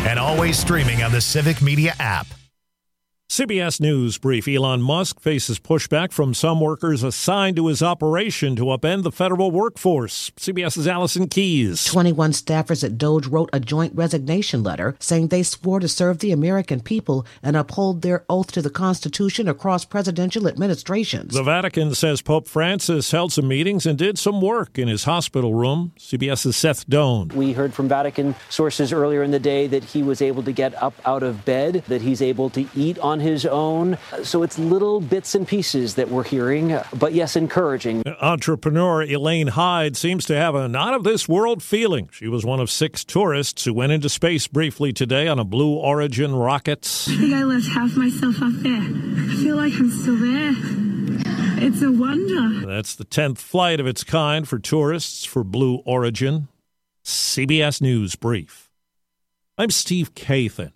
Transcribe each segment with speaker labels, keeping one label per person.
Speaker 1: and always streaming on the Civic Media app.
Speaker 2: CBS News brief. Elon Musk faces pushback from some workers assigned to his operation to upend the federal workforce. CBS's Allison Keyes.
Speaker 3: 21 staffers at Doge wrote a joint resignation letter saying they swore to serve the American people and uphold their oath to the Constitution across presidential administrations.
Speaker 2: The Vatican says Pope Francis held some meetings and did some work in his hospital room. CBS's Seth Doan.
Speaker 4: We heard from Vatican sources earlier in the day that he was able to get up out of bed, that he's able to eat on his own. So it's little bits and pieces that we're hearing, but yes, encouraging.
Speaker 2: Entrepreneur Elaine Hyde seems to have a not-of-this-world feeling. She was one of 6 tourists who went into space briefly today on a Blue Origin rocket.
Speaker 5: I think I left half myself up there. I feel like I'm still there. It's a wonder.
Speaker 2: That's the 10th flight of its kind for tourists for Blue Origin. CBS News Brief. I'm Steve Kathan.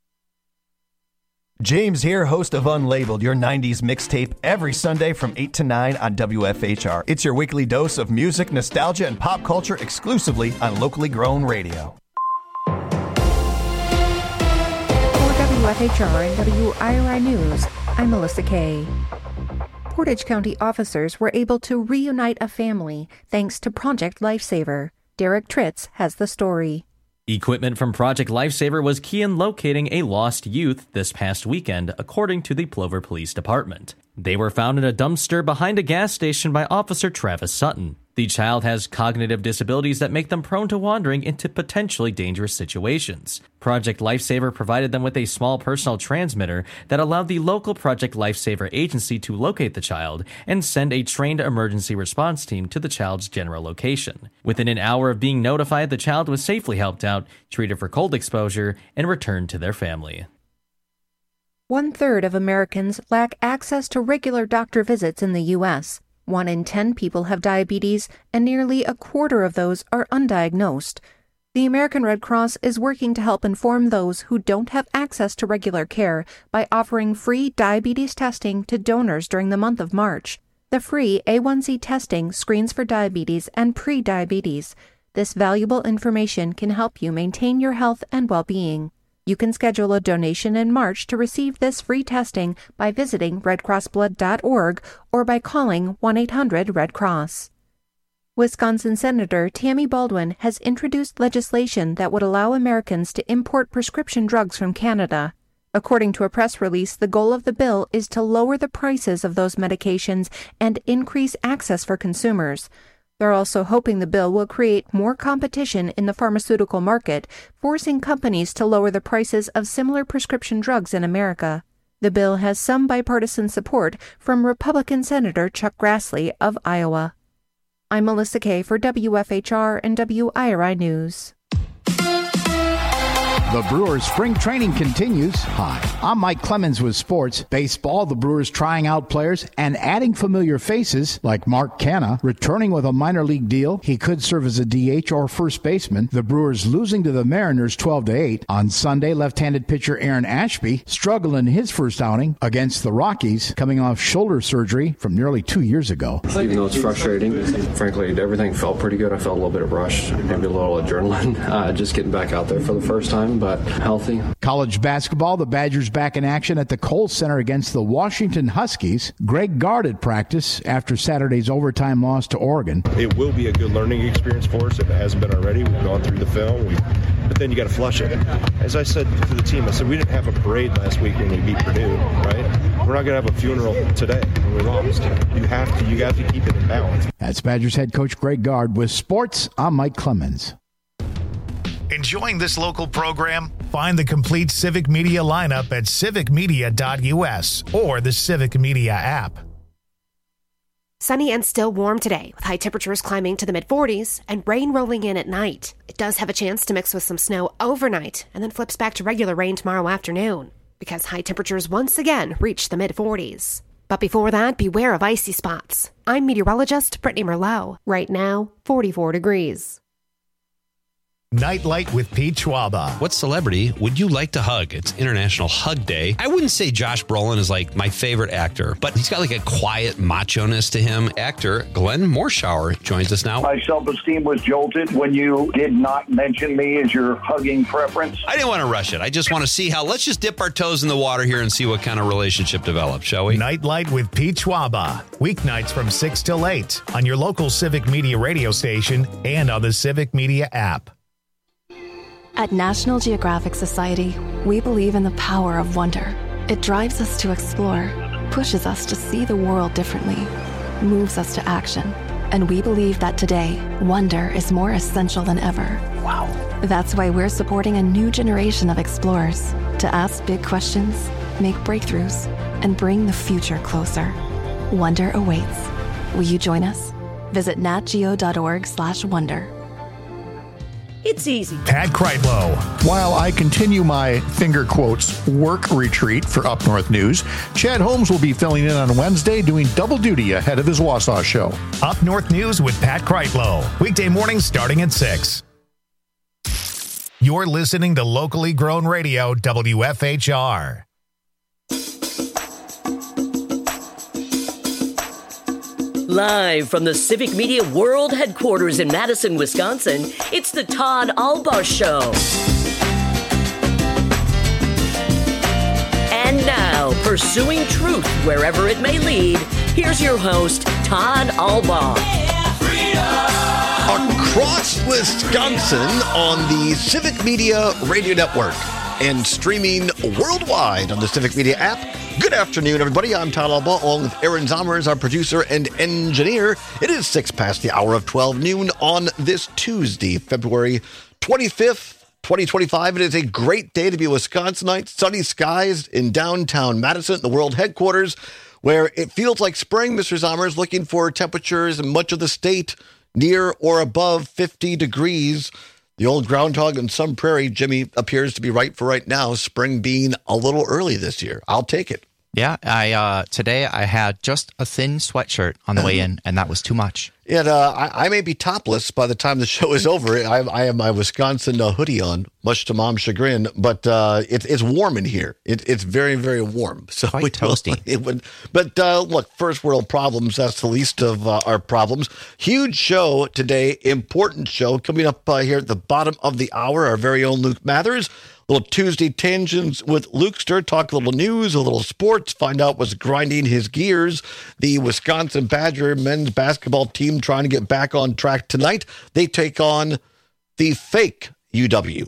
Speaker 6: James here, host of Unlabeled, your 90s mixtape, every Sunday from 8 to 9 on WFHR. It's your weekly dose of music, nostalgia, and pop culture exclusively on locally grown radio.
Speaker 7: For WFHR and WIRI News, I'm Melissa Kay. Portage County officers were able to reunite a family thanks to Project Lifesaver. Derek Tritz has the story.
Speaker 8: Equipment from Project Lifesaver was key in locating a lost youth this past weekend, according to the Plover Police Department. They were found in a dumpster behind a gas station by Officer Travis Sutton. The child has cognitive disabilities that make them prone to wandering into potentially dangerous situations. Project Lifesaver provided them with a small personal transmitter that allowed the local Project Lifesaver agency to locate the child and send a trained emergency response team to the child's general location. Within an hour of being notified, the child was safely helped out, treated for cold exposure, and returned to their family.
Speaker 7: 1/3 of Americans lack access to regular doctor visits in the U.S. 1 in 10 people have diabetes, and nearly a quarter of those are undiagnosed. The American Red Cross is working to help inform those who don't have access to regular care by offering free diabetes testing to donors during the month of March. The free A1C testing screens for diabetes and pre-diabetes. This valuable information can help you maintain your health and well-being. You can schedule a donation in March to receive this free testing by visiting redcrossblood.org or by calling 1-800-RED-CROSS. Wisconsin Senator Tammy Baldwin has introduced legislation that would allow Americans to import prescription drugs from Canada. According to a press release, the goal of the bill is to lower the prices of those medications and increase access for consumers. They're also hoping the bill will create more competition in the pharmaceutical market, forcing companies to lower the prices of similar prescription drugs in America. The bill has some bipartisan support from Republican Senator Chuck Grassley of Iowa. I'm Melissa Kay for WFHR and WIRI News.
Speaker 9: The Brewers spring training continues. Hi, I'm Mike Clemens with sports. Baseball, the Brewers trying out players and adding familiar faces like Mark Canha, returning with a minor league deal. He could serve as a DH or first baseman. The Brewers losing to the Mariners 12-8. On Sunday, left-handed pitcher Aaron Ashby struggled in his first outing against the Rockies, coming off shoulder surgery from nearly 2 years ago.
Speaker 10: Even though it's frustrating, frankly, everything felt pretty good. I felt a little bit of rush, maybe a little adrenaline, just getting back out there for the first time, but healthy.
Speaker 9: College basketball, the Badgers back in action at the Kohl Center against the Washington Huskies. Greg Gard at practice after Saturday's overtime loss to Oregon.
Speaker 11: It will be a good learning experience for us if it hasn't been already. We've gone through the film, but then you got to flush it. As I said to the team, I said we didn't have a parade last week when we beat Purdue, right? We're not going to have a funeral today when we lost. You have to keep it in balance.
Speaker 9: That's Badgers head coach Greg Gard. With sports, I'm Mike Clemens.
Speaker 1: Enjoying this local program? Find the complete Civic Media lineup at civicmedia.us or the Civic Media app.
Speaker 12: Sunny and still warm today, with high temperatures climbing to the mid-40s and rain rolling in at night. It does have a chance to mix with some snow overnight and then flips back to regular rain tomorrow afternoon, because high temperatures once again reach the mid-40s. But before that, beware of icy spots. I'm meteorologist Brittany Merlot. Right now, 44 degrees.
Speaker 1: Nightlight with Pete Schwaba.
Speaker 13: What celebrity would you like to hug? It's International Hug Day. I wouldn't say Josh Brolin is like my favorite actor, but he's got like a quiet macho-ness to him. Actor Glenn Morshower joins us now.
Speaker 14: My self-esteem was jolted when you did not mention me as your hugging preference.
Speaker 13: I didn't want to rush it. I just want to see how, let's just dip our toes in the water here and see what kind of relationship develops, shall we?
Speaker 1: Nightlight with Pete Schwaba. Weeknights from 6 till 8 on your local Civic Media radio station and on the Civic Media app.
Speaker 15: At National Geographic Society, we believe in the power of wonder. It drives us to explore, pushes us to see the world differently, moves us to action. And we believe that today, wonder is more essential than ever.
Speaker 13: Wow.
Speaker 15: That's why we're supporting a new generation of explorers to ask big questions, make breakthroughs, and bring the future closer. Wonder awaits. Will you join us? Visit natgeo.org/wonder.
Speaker 16: It's easy.
Speaker 1: Pat Kreitlow.
Speaker 17: While I continue my finger quotes work retreat for Up North News, Chad Holmes will be filling in on Wednesday doing double duty ahead of his Wausau show.
Speaker 1: Up North News with Pat Kreitlow. Weekday mornings starting at 6. You're listening to locally grown radio, WFHR.
Speaker 16: Live from the Civic Media World Headquarters in Madison, Wisconsin, it's the Todd Albaugh Show. And now, pursuing truth wherever it may lead, here's your host, Todd Albaugh.
Speaker 18: Across Wisconsin on the Civic Media Radio Network and streaming worldwide on the Civic Media app. Good afternoon, everybody. I'm Todd Albaugh, along with Aaron Zommers, our producer and engineer. It is 6 past the hour of 12 noon on this Tuesday, February 25th, 2025. It is a great day to be a Wisconsinite. Sunny skies in downtown Madison, the world headquarters, where it feels like spring. Mr. Zommers looking for temperatures in much of the state near or above 50 degrees. The old groundhog in Sun Prairie, Jimmy, appears to be right for right now, spring being a little early this year. I'll take it.
Speaker 19: Yeah, today I had just a thin sweatshirt on the way in, and that was too much.
Speaker 18: I may be topless by the time the show is over. I have my Wisconsin hoodie on, much to Mom's chagrin, but it's warm in here. It's very, very warm. So
Speaker 19: quite toasty.
Speaker 18: But look, first world problems, that's the least of our problems. Huge show today, important show, coming up here at the bottom of the hour, our very own Luke Mathers. Little Tuesday tangents with Lukester, talk a little news, a little sports, find out what's grinding his gears. The Wisconsin Badger men's basketball team trying to get back on track tonight. They take on the fake UW.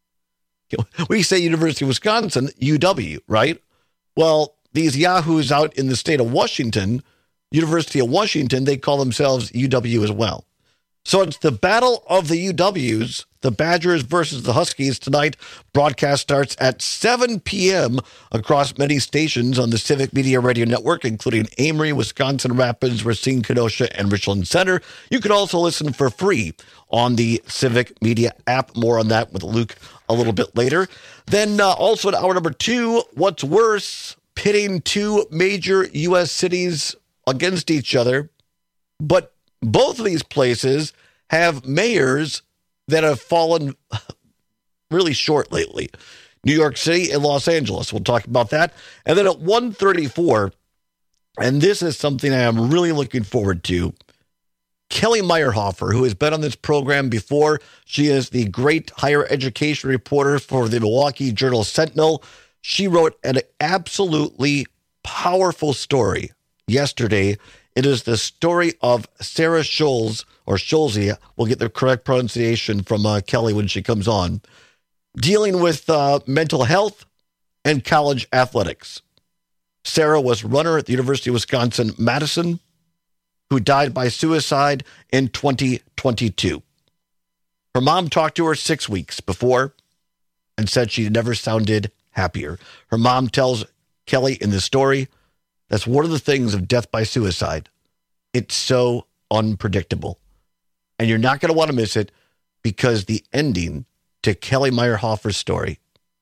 Speaker 18: We say University of Wisconsin, UW, right? Well, these yahoos out in the state of Washington, University of Washington, they call themselves UW as well. So it's the battle of the UWs, the Badgers versus the Huskies tonight. Broadcast starts at 7 p.m. across many stations on the Civic Media Radio Network, including Amory, Wisconsin Rapids, Racine, Kenosha, and Richland Center. You can also listen for free on the Civic Media app. More on that with Luke a little bit later. Then also in hour number 2, what's worse, pitting two major U.S. cities against each other, but both of these places have mayors that have fallen really short lately. New York City and Los Angeles. We'll talk about that. And then at 1:34, and this is something I am really looking forward to, Kelly Meyerhofer, who has been on this program before. She is the great higher education reporter for the Milwaukee Journal-Sentinel. She wrote an absolutely powerful story yesterday. It is the story of Sarah Schulze, or Schulze, we'll get the correct pronunciation from Kelly when she comes on, dealing with mental health and college athletics. Sarah was runner at the University of Wisconsin-Madison, who died by suicide in 2022. Her mom talked to her 6 weeks before and said she never sounded happier. Her mom tells Kelly in the story, that's one of the things of death by suicide. It's so unpredictable. And you're not going to want to miss it because the ending to Kelly Meyerhofer's story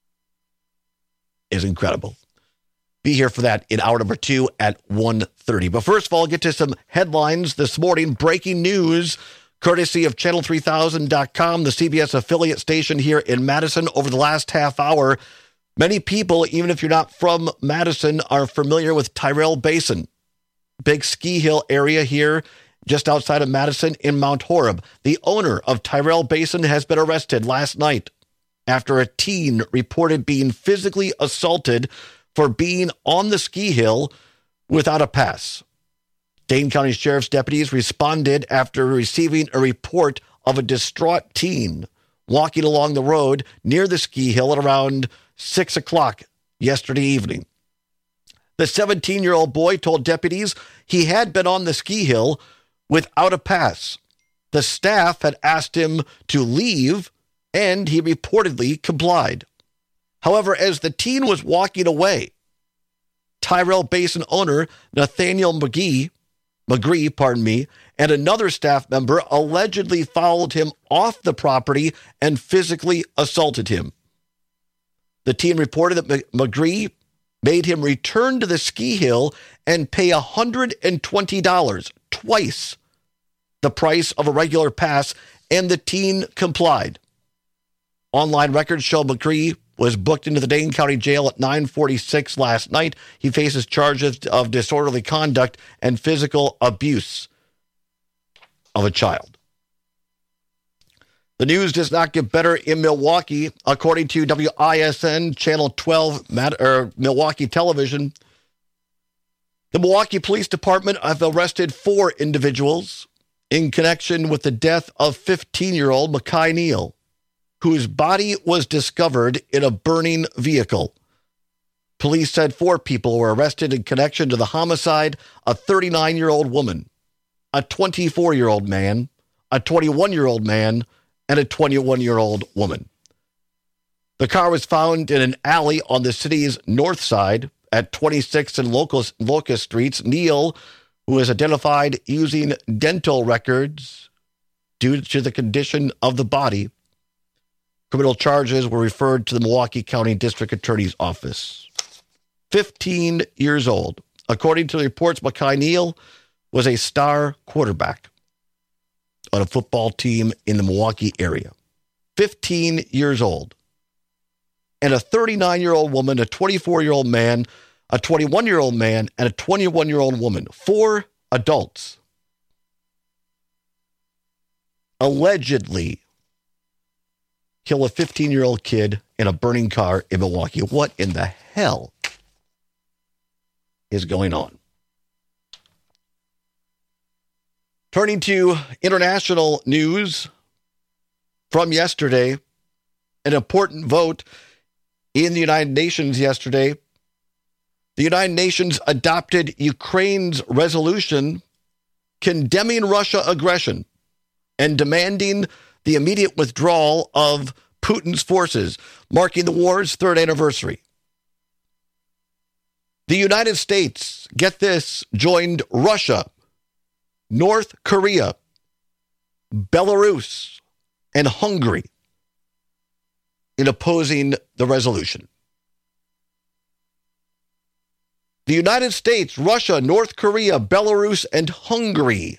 Speaker 18: is incredible. Be here for that in hour number 2 at 1:30. But first of all, get to some headlines this morning. Breaking news courtesy of Channel3000.com, the CBS affiliate station here in Madison. Over the last half hour, many people, even if you're not from Madison, are familiar with Tyrrell Basin, big ski hill area here just outside of Madison in Mount Horeb. The owner of Tyrrell Basin has been arrested last night after a teen reported being physically assaulted for being on the ski hill without a pass. Dane County Sheriff's deputies responded after receiving a report of a distraught teen walking along the road near the ski hill at around 6 o'clock yesterday evening. The 17-year-old boy told deputies he had been on the ski hill without a pass. The staff had asked him to leave, and he reportedly complied. However, as the teen was walking away, Tyrrell Basin owner Nathaniel McGree, and another staff member allegedly followed him off the property and physically assaulted him. The teen reported that McGree made him return to the ski hill and pay $120, twice the price of a regular pass, and the teen complied. Online records show McGree was booked into the Dane County Jail at 9:46 last night. He faces charges of disorderly conduct and physical abuse of a child. The news does not get better in Milwaukee. According to WISN Channel 12 Milwaukee Television, the Milwaukee Police Department have arrested 4 individuals in connection with the death of 15-year-old Makai Neal, whose body was discovered in a burning vehicle. Police said 4 people were arrested in connection to the homicide: a 39-year-old woman, a 24-year-old man, a 21-year-old man, and a 21-year-old woman. The car was found in an alley on the city's north side at 26th and Locust Streets. Neal, who was identified using dental records due to the condition of the body, criminal charges were referred to the Milwaukee County District Attorney's Office. 15 years old. According to the reports, Makai Neal was a star quarterback on a football team in the Milwaukee area. 15 years old. And a 39-year-old woman, a 24-year-old man, a 21-year-old man, and a 21-year-old woman. 4 adults allegedly kill a 15-year-old kid in a burning car in Milwaukee. What in the hell is going on? Turning to international news from yesterday, an important vote in the United Nations yesterday. The United Nations adopted Ukraine's resolution condemning Russia aggression and demanding the immediate withdrawal of Putin's forces, marking the war's 3rd anniversary. The United States, get this, joined Russia, North Korea, Belarus, and Hungary in opposing the resolution. The United States, Russia, North Korea, Belarus, and Hungary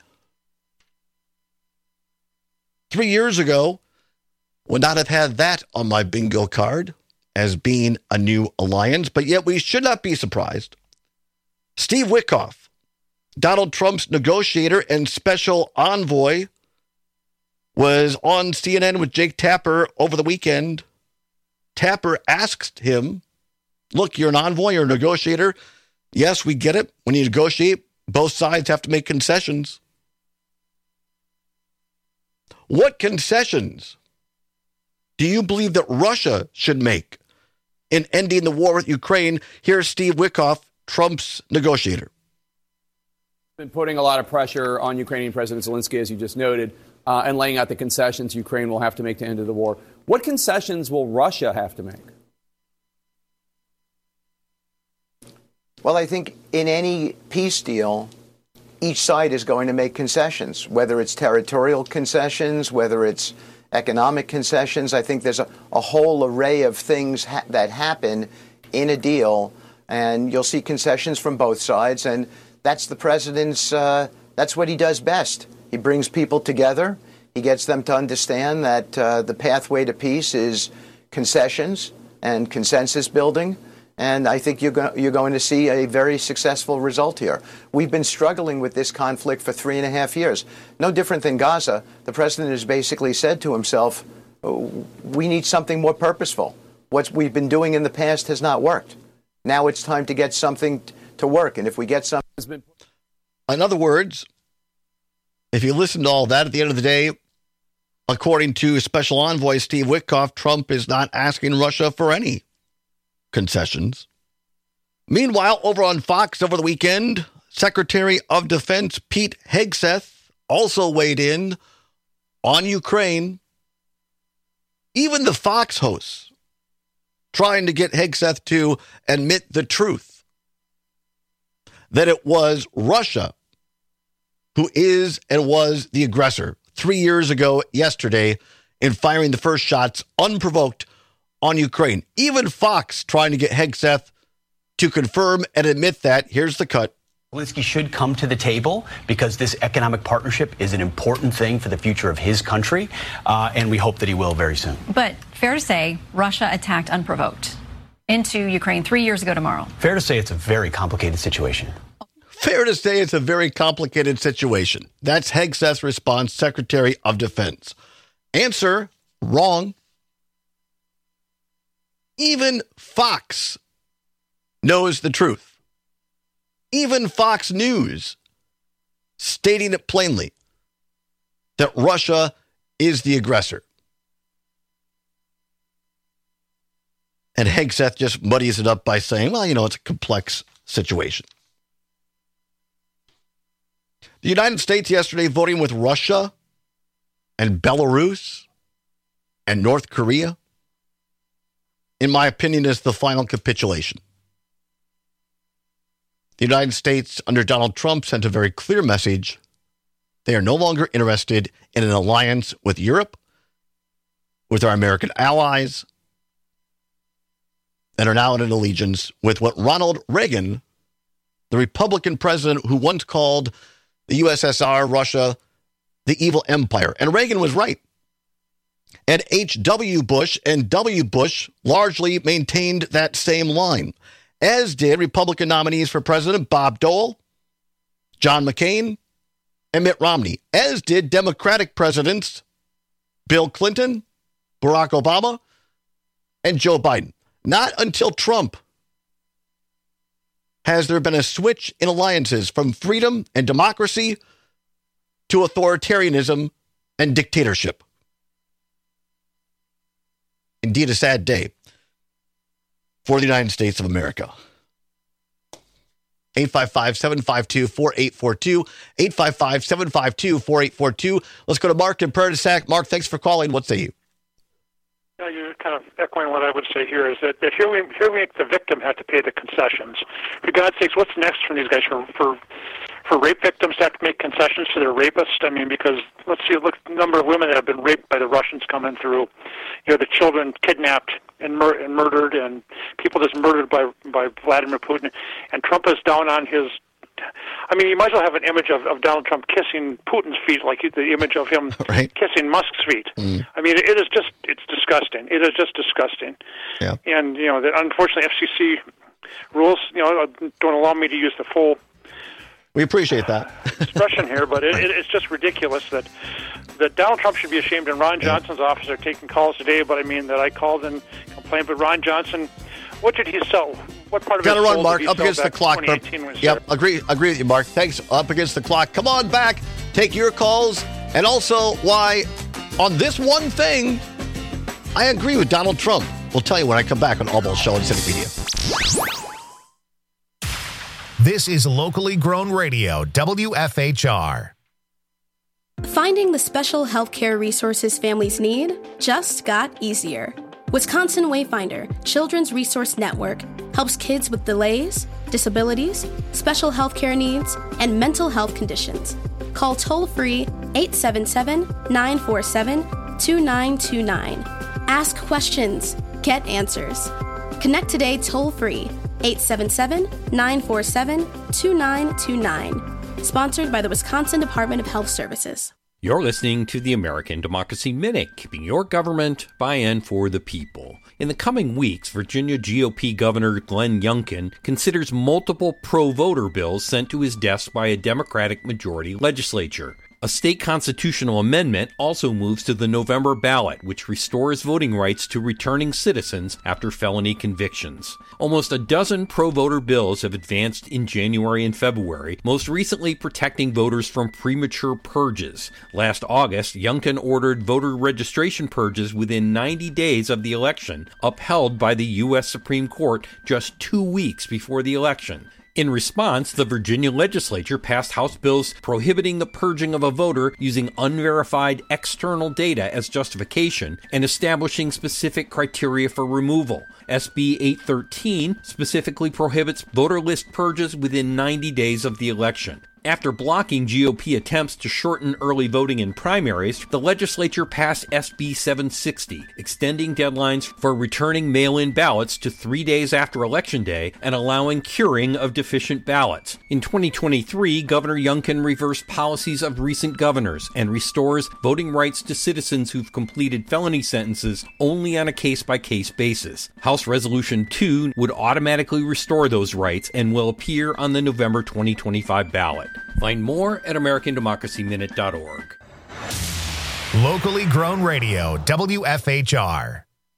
Speaker 18: 3 years ago would not have had that on my bingo card as being a new alliance, but yet we should not be surprised. Steve Witkoff, Donald Trump's negotiator and special envoy, was on CNN with Jake Tapper over the weekend. Tapper asked him, look, you're an envoy, you're a negotiator. Yes, we get it. When you negotiate, both sides have to make concessions. What concessions do you believe that Russia should make in ending the war with Ukraine? Here's Steve Witkoff, Trump's negotiator.
Speaker 20: Been putting a lot of pressure on Ukrainian President Zelensky, as you just noted, and laying out the concessions Ukraine will have to make to end the war. What concessions will Russia have to make?
Speaker 21: Well, I think in any peace deal, each side is going to make concessions, whether it's territorial concessions, whether it's economic concessions. I think there's a whole array of things that happen in a deal, and you'll see concessions from both sides. And that's the president's, that's what he does best. He brings people together. He gets them to understand that the pathway to peace is concessions and consensus building. And I think you're going to see a very successful result here. We've been struggling with this conflict for 3.5 years. No different than Gaza. The president has basically said to himself, we need something more purposeful. What we've been doing in the past has not worked. Now it's time to get something to work. And if we get something...
Speaker 18: In other words, if you listen to all that, at the end of the day, according to Special Envoy Steve Witkoff, Trump is not asking Russia for any concessions. Meanwhile, over on Fox over the weekend, Secretary of Defense Pete Hegseth also weighed in on Ukraine. Even the Fox hosts trying to get Hegseth to admit the truth that it was Russia who is and was the aggressor 3 years ago yesterday in firing the first shots unprovoked on Ukraine. Even Fox trying to get Hegseth to confirm and admit that. Here's the cut.
Speaker 3: Zelensky should come to the table because this economic partnership is an important thing for the future of his country, and we hope that he will very soon.
Speaker 22: But fair to say, Russia attacked unprovoked into Ukraine 3 years ago tomorrow.
Speaker 3: Fair to say it's a very complicated situation.
Speaker 18: Fair to say it's a very complicated situation. That's Hegseth's response, Secretary of Defense. Answer, wrong. Even Fox knows the truth. Even Fox News stating it plainly that Russia is the aggressor. And Hegseth just muddies it up by saying, well, it's a complex situation. The United States yesterday voting with Russia and Belarus and North Korea, in my opinion, is the final capitulation. The United States, under Donald Trump, sent a very clear message. They are no longer interested in an alliance with Europe, with our American allies, and are now in an allegiance with what Ronald Reagan, the Republican president who once called the USSR, Russia, the evil empire. And Reagan was right. And H.W. Bush and W. Bush largely maintained that same line, as did Republican nominees for president Bob Dole, John McCain, and Mitt Romney, as did Democratic presidents Bill Clinton, Barack Obama, and Joe Biden. Not until Trump has there been a switch in alliances from freedom and democracy to authoritarianism and dictatorship. Indeed, a sad day for the United States of America. 855-752-4842. 855-752-4842. Let's go to Mark in Prairie du Sac. Mark, thanks for calling. What say you?
Speaker 23: You're kind of echoing what I would say here is that here we make the victim have to pay the concessions. For God's sakes, what's next from these guys? For rape victims to have to make concessions to their rapist? I mean, because look the number of women that have been raped by the Russians coming through. The children kidnapped and murdered, and people just murdered by Vladimir Putin. And Trump is down on his. I mean, you might as well have an image of Donald Trump kissing Putin's feet, like the image of him kissing Musk's feet. Mm. I mean, it's disgusting. It is just disgusting. Yeah. And, that unfortunately FCC rules, don't allow me to use the full.
Speaker 18: We appreciate that
Speaker 23: expression here, but it's just ridiculous that Donald Trump should be ashamed, and Ron Johnson's office are taking calls today, but I mean that I called and complained, but Ron Johnson, what did he sell? What part of
Speaker 18: Gotta
Speaker 23: his
Speaker 18: run, Mark. Up against the clock.
Speaker 23: Yep,
Speaker 18: agree with you, Mark. Thanks. Up against the clock. Come on back. Take your calls. And also why, on this one thing, I agree with Donald Trump. We'll tell you when I come back on Allball Show on Civic Media.
Speaker 1: This is locally grown radio, WFHR.
Speaker 24: Finding the special healthcare resources families need just got easier. Wisconsin Wayfinder Children's Resource Network helps kids with delays, disabilities, special healthcare needs, and mental health conditions. Call toll-free 877-947-2929. Ask questions. Get answers. Connect today toll-free 877-947-2929. Sponsored by the Wisconsin Department of Health Services.
Speaker 2: You're listening to the American Democracy Minute, keeping your government by and for the people. In the coming weeks, Virginia GOP Governor Glenn Youngkin considers multiple pro-voter bills sent to his desk by a Democratic majority legislature. A state constitutional amendment also moves to the November ballot, which restores voting rights to returning citizens after felony convictions. Almost a dozen pro-voter bills have advanced in January and February, most recently protecting voters from premature purges. Last August, Youngkin ordered voter registration purges within 90 days of the election, upheld by the U.S. Supreme Court just 2 weeks before the election. In response, the Virginia legislature passed House bills prohibiting the purging of a voter using unverified external data as justification and establishing specific criteria for removal. SB 813 specifically prohibits voter list purges within 90 days of the election. After blocking GOP attempts to shorten early voting in primaries, the legislature passed SB 760, extending deadlines for returning mail-in ballots to 3 days after Election Day and allowing curing of deficient ballots. In 2023, Governor Youngkin reversed policies of recent governors and restores voting rights to citizens who've completed felony sentences only on a case-by-case basis. House Resolution 2 would automatically restore those rights and will appear on the November 2025 ballot. Find more at AmericanDemocracyMinute.org.
Speaker 1: Locally grown radio, WFHR.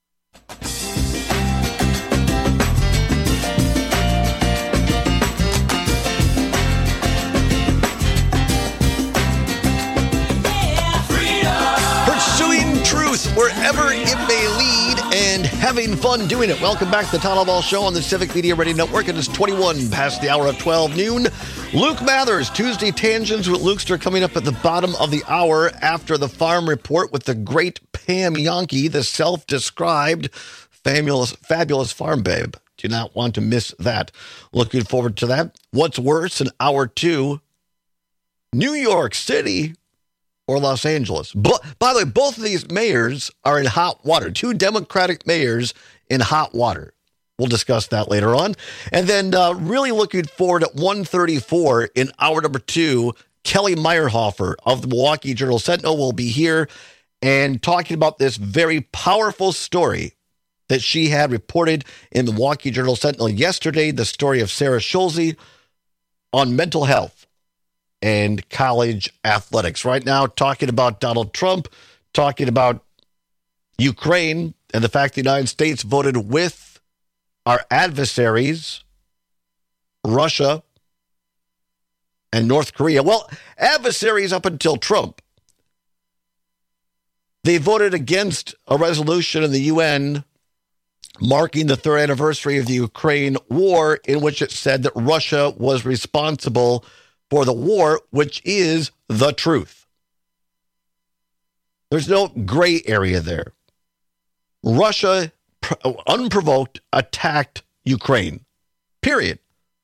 Speaker 18: Pursuing truth wherever it may lead and having fun doing it. Welcome back to the Todd Ball Show on the Civic Media Radio Network. It is 21 past the hour of 12 noon. Luke Mathers, Tuesday Tangents with Lukester coming up at the bottom of the hour after the Farm Report with the great Pam Jahnke, the self-described fabulous farm babe. Do not want to miss that. Looking forward to that. What's worse, in hour 2, New York City or Los Angeles. By the way, both of these mayors are in hot water. 2 Democratic mayors in hot water. We'll discuss that later on. And then really looking forward at 1:34 in hour number 2, Kelly Meyerhofer of the Milwaukee Journal-Sentinel will be here and talking about this very powerful story that she had reported in the Milwaukee Journal-Sentinel yesterday, the story of Sarah Schulze on mental health and college athletics. Right now, talking about Donald Trump, talking about Ukraine and the fact the United States voted with our adversaries, Russia and North Korea. Well, adversaries up until Trump. They voted against a resolution in the UN marking the 3rd anniversary of the Ukraine war, in which it said that Russia was responsible for the war, which is the truth. There's no gray area there. Russia unprovoked attacked Ukraine. Period.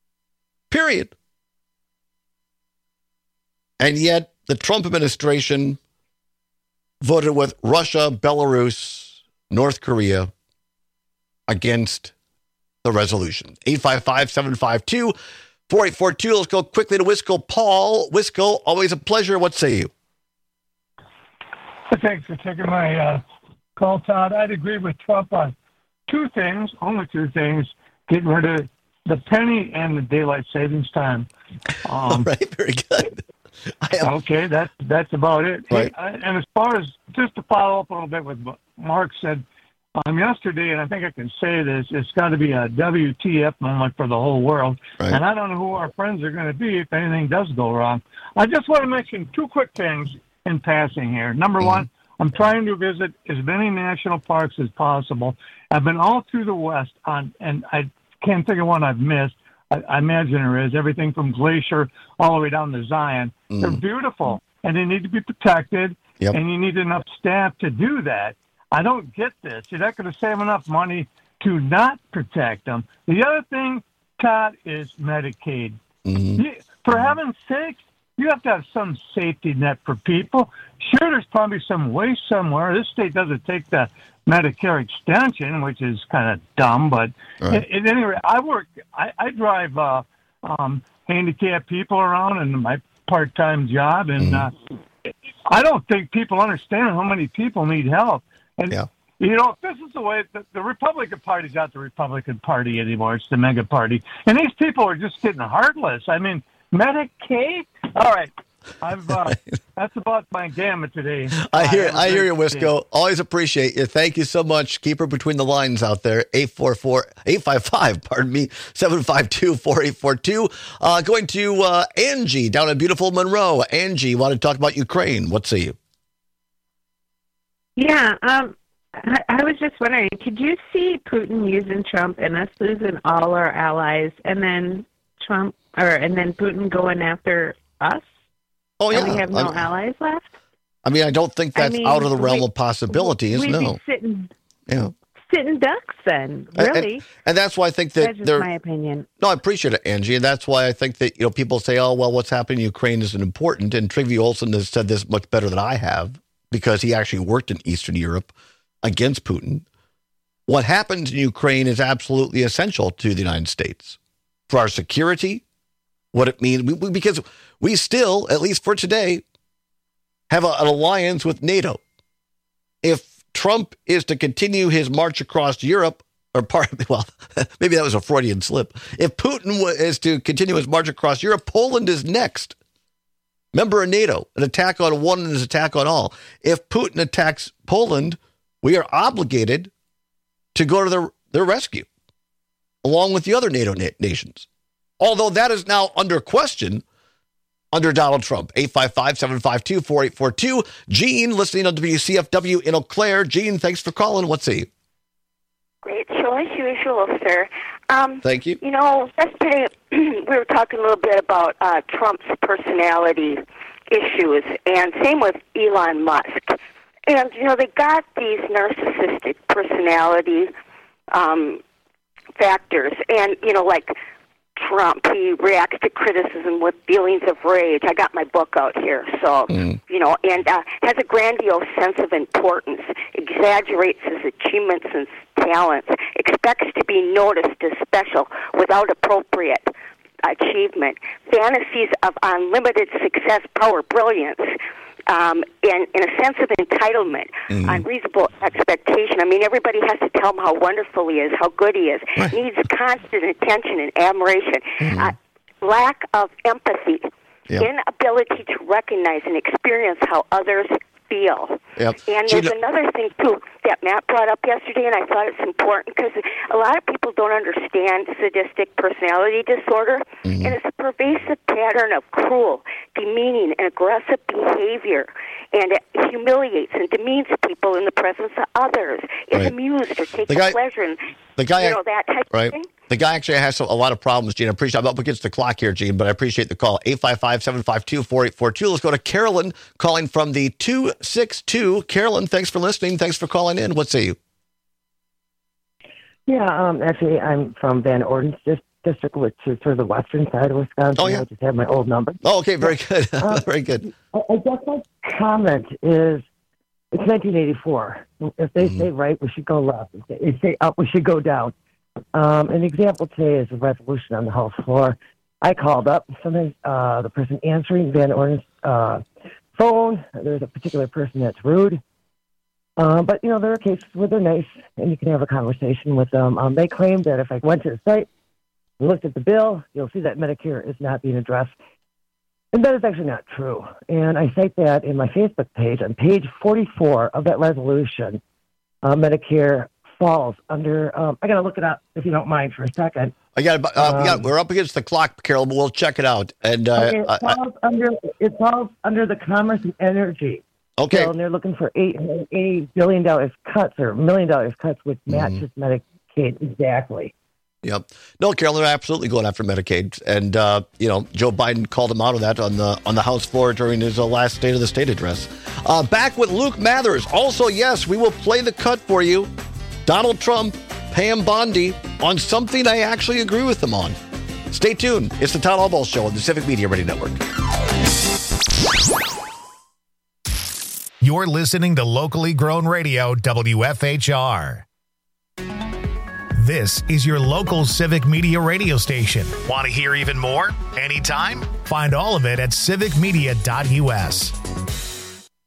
Speaker 18: And yet the Trump administration voted with Russia, Belarus, North Korea against the resolution. 855-752-4842. Let's go quickly to Wisco. Paul. Wisco, always a pleasure. What say you?
Speaker 4: Thanks for taking my call, Todd. I'd agree with Trump on 2 things, only 2 things, getting rid of the penny and the daylight savings time.
Speaker 18: All right, very good.
Speaker 4: Okay, that's about it.
Speaker 18: Right.
Speaker 4: Hey, and as far as, just to follow up a little bit with what Mark said yesterday, and I think I can say this, it's got to be a WTF moment for the whole world.
Speaker 18: Right.
Speaker 4: And I don't know who our friends are going to be if anything does go wrong. I just want to mention 2 quick things in passing here. Number one, I'm trying to visit as many national parks as possible. I've been all through the West, and I can't think of one I've missed. I imagine there is. Everything from Glacier all the way down to Zion. They're beautiful, and they need to be protected, and you need enough staff to do that. I don't get this. You're not going to save enough money to not protect them. The other thing, Todd, is Medicaid. For heaven's sake, you have to have some safety net for people. Sure, there's probably some way somewhere. This state doesn't take the Medicare extension, which is kind of dumb. But at any rate, I drive handicapped people around in my part-time job, and I don't think people understand how many people need help. And,
Speaker 18: Yeah.
Speaker 4: you know, this is the way the Republican Party's not the Republican Party anymore. It's the mega party. And these people are just getting heartless. I mean, Medicaid? All right. That's about my gamut today.
Speaker 18: I hear you, Wisco. Always appreciate you. Thank you so much. Keep her between the lines out there. 755-752-4842. Going to Angie down in beautiful Monroe. Angie, want to talk about Ukraine. What say you?
Speaker 5: Yeah, I was just wondering, could you see Putin using Trump and us losing all our allies, and then Putin going after us?
Speaker 18: Oh, yeah.
Speaker 5: And we have no allies left?
Speaker 18: I mean, I don't think that's out of the realm of possibilities.
Speaker 5: We'd
Speaker 18: No.
Speaker 5: be sitting
Speaker 18: Sitting
Speaker 5: ducks then, really.
Speaker 18: And that's why I think that
Speaker 5: that's just my opinion.
Speaker 18: No, I appreciate it, Angie. And that's why I think that, people say, oh, well, what's happening in Ukraine isn't important. And Trygve Olsen has said this much better than I have because he actually worked in Eastern Europe against Putin. What happens in Ukraine is absolutely essential to the United States for our security, what it means, because we still, at least for today, have an alliance with NATO. If Trump is to continue his march across Europe, maybe that was a Freudian slip. If Putin is to continue his march across Europe, Poland is next. Member of NATO, an attack on one is an attack on all. If Putin attacks Poland, we are obligated to go to their rescue, along with the other NATO nations. Although that is now under question under Donald Trump. 855-752-4842. Gene, listening on WCFW in Eau Claire. Gene, thanks for calling. What's he?
Speaker 6: Great show as usual, sir.
Speaker 18: Thank you.
Speaker 6: Yesterday we were talking a little bit about Trump's personality issues, and same with Elon Musk. And, they got these narcissistic personality factors. And, like Trump, he reacts to criticism with feelings of rage. I got my book out here. So, and has a grandiose sense of importance, exaggerates his achievements and talents, expects to be noticed as special without appropriate achievement, fantasies of unlimited success, power, brilliance, in a sense of entitlement, unreasonable expectation. I mean, everybody has to tell him how wonderful he is, how good he is. Right. Needs constant attention and admiration. Lack of empathy, inability to recognize and experience how others feel.
Speaker 18: Yep.
Speaker 6: And there's another thing, too, that Matt brought up yesterday, and I thought it's important because a lot of people don't understand sadistic personality disorder, and it's a pervasive pattern of cruel, demeaning, and aggressive behavior, and it humiliates and demeans people in the presence of others. Is amused or takes pleasure in that type of thing.
Speaker 18: The guy actually has a lot of problems, Gene. I appreciate. I'm up against the clock here, Gene, but I appreciate the call. 855-752-4842. Let's go to Carolyn calling from the 262. Carolyn, thanks for listening. Thanks for calling in. What say you?
Speaker 7: Yeah, actually, I'm from Van Orden District, which is sort of the western side of Wisconsin.
Speaker 18: Oh, yeah.
Speaker 7: I just have my old number.
Speaker 18: Oh, okay, very good. Very good.
Speaker 7: I guess my comment is, it's 1984. If they say right, we should go left. If they say up, we should go down. An example today is a resolution on the House floor. I called up. Sometimes the person answering Van Orden's phone, there's a particular person that's rude. But, there are cases where they're nice, and you can have a conversation with them. They claim that if I went to the site and looked at the bill, you'll see that Medicare is not being addressed. And that is actually not true. And I cite that in my Facebook page. On page 44 of that resolution, Medicare falls under, I got to look it up if you don't mind for a second.
Speaker 18: We're up against the clock, Carol, but we'll check it out. And
Speaker 7: it falls under the Commerce and Energy.
Speaker 18: Okay.
Speaker 7: So, and they're looking for $80 billion cuts or $1 million cuts, which matches Medicaid exactly.
Speaker 18: Yep. No, Carol, they're absolutely going after Medicaid. And, Joe Biden called him out of that on the House floor during his last State of the State address. Back with Luke Mathers. Also, yes, we will play the cut for you. Donald Trump, Pam Bondi, on something I actually agree with them on. Stay tuned. It's the Todd Albaugh Show on the Civic Media Radio Network.
Speaker 1: You're listening to locally grown radio, WFHR. This is your local Civic Media radio station. Want to hear even more? Anytime? Find all of it at civicmedia.us.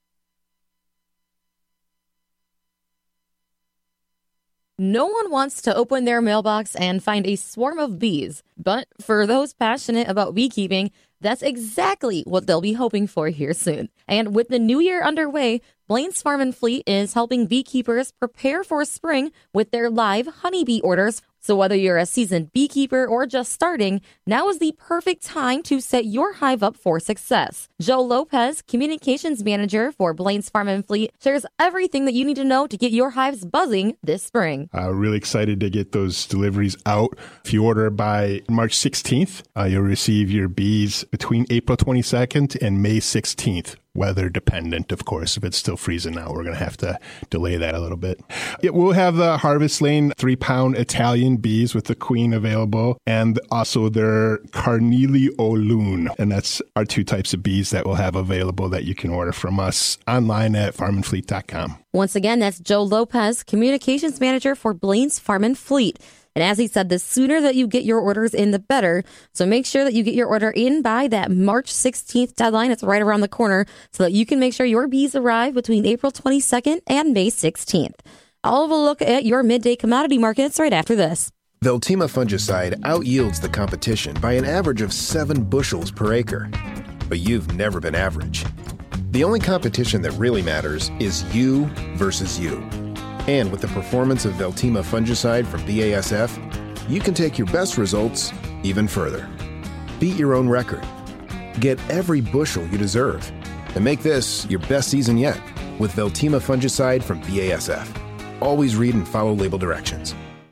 Speaker 8: No one wants to open their mailbox and find a swarm of bees, but for those passionate about beekeeping, that's exactly what they'll be hoping for here soon. And with the new year underway, Blaine's Farm and Fleet is helping beekeepers prepare for spring with their live honeybee orders. So whether you're a seasoned beekeeper or just starting, now is the perfect time to set your hive up for success. Joe Lopez, communications manager for Blaine's Farm and Fleet, shares everything that you need to know to get your hives buzzing this spring.
Speaker 9: Really excited to get those deliveries out. If you order by March 16th, you'll receive your bees between April 22nd and May 16th. Weather dependent, of course. If it's still freezing out, we're going to have to delay that a little bit. We'll have the Harvest Lane 3-pound Italian bees with the queen available, and also their Carnelian Lune. And that's our 2 types of bees that we'll have available that you can order from us online at farmandfleet.com.
Speaker 8: Once again, that's Joe Lopez, communications manager for Blaine's Farm and Fleet. And as he said, the sooner that you get your orders in, the better. So make sure that you get your order in by that March 16th deadline. It's right around the corner so that you can make sure your bees arrive between April 22nd and May 16th. I'll have a look at your midday commodity markets right after this.
Speaker 10: Veltima fungicide outyields the competition by an average of 7 bushels per acre. But you've never been average. The only competition that really matters is you versus you. And with the performance of Veltima fungicide from BASF, you can take your best results even further. Beat your own record. Get every bushel you deserve. And make this your best season yet with Veltima fungicide from BASF. Always read and follow label directions.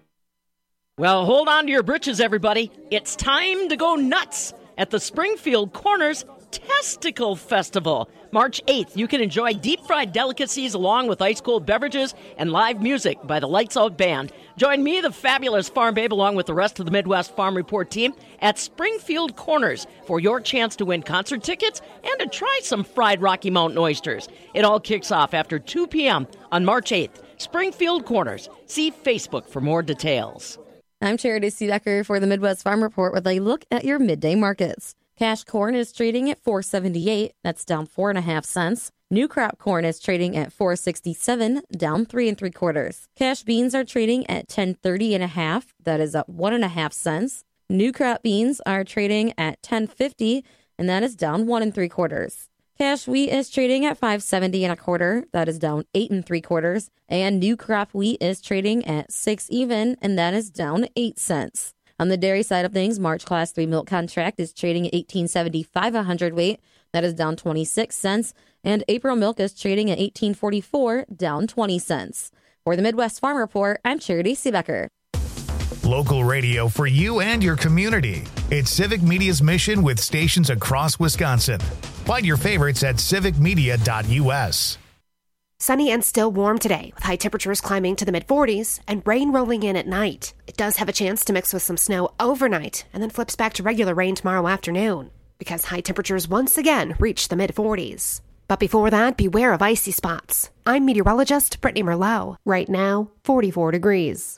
Speaker 11: Well, hold on to your britches, everybody. It's time to go nuts at the Springfield Corners Testicle Festival. March 8th, you can enjoy deep-fried delicacies along with ice-cold beverages and live music by the Lights Out Band. Join me, the fabulous Farm Babe, along with the rest of the Midwest Farm Report team at Springfield Corners for your chance to win concert tickets and to try some fried Rocky Mountain oysters. It all kicks off after 2 p.m. on March 8th. Springfield Corners. See Facebook for more details.
Speaker 8: I'm Charity Seebecker for the Midwest Farm Report with a look at your midday markets. Cash corn is trading at $4.78. That's down 4.5 cents. New crop corn is trading at $4.67, down 3 3/4. Cash beans are trading at $10.30.5. That is up 1.5 cents. New crop beans are trading at $10.50, and that is down 1 3/4. Cash wheat is trading at $5.70 1/4. That is down 8 3/4. And new crop wheat is trading at 6 even, and that is down 8 cents. On the dairy side of things, March Class 3 milk contract is trading at $18.75 a hundredweight. That is down 26 cents. And April milk is trading at $18.44, down 20 cents. For the Midwest Farm Report, I'm Charity Seebecker.
Speaker 1: Local radio for you and your community. It's Civic Media's mission with stations across Wisconsin. Find your favorites at civicmedia.us.
Speaker 12: Sunny and still warm today, with high temperatures climbing to the mid-40s and rain rolling in at night. It does have a chance to mix with some snow overnight and then flips back to regular rain tomorrow afternoon because high temperatures once again reach the mid-40s. But before that, beware of icy spots. I'm meteorologist Brittany Merlot. Right now, 44 degrees.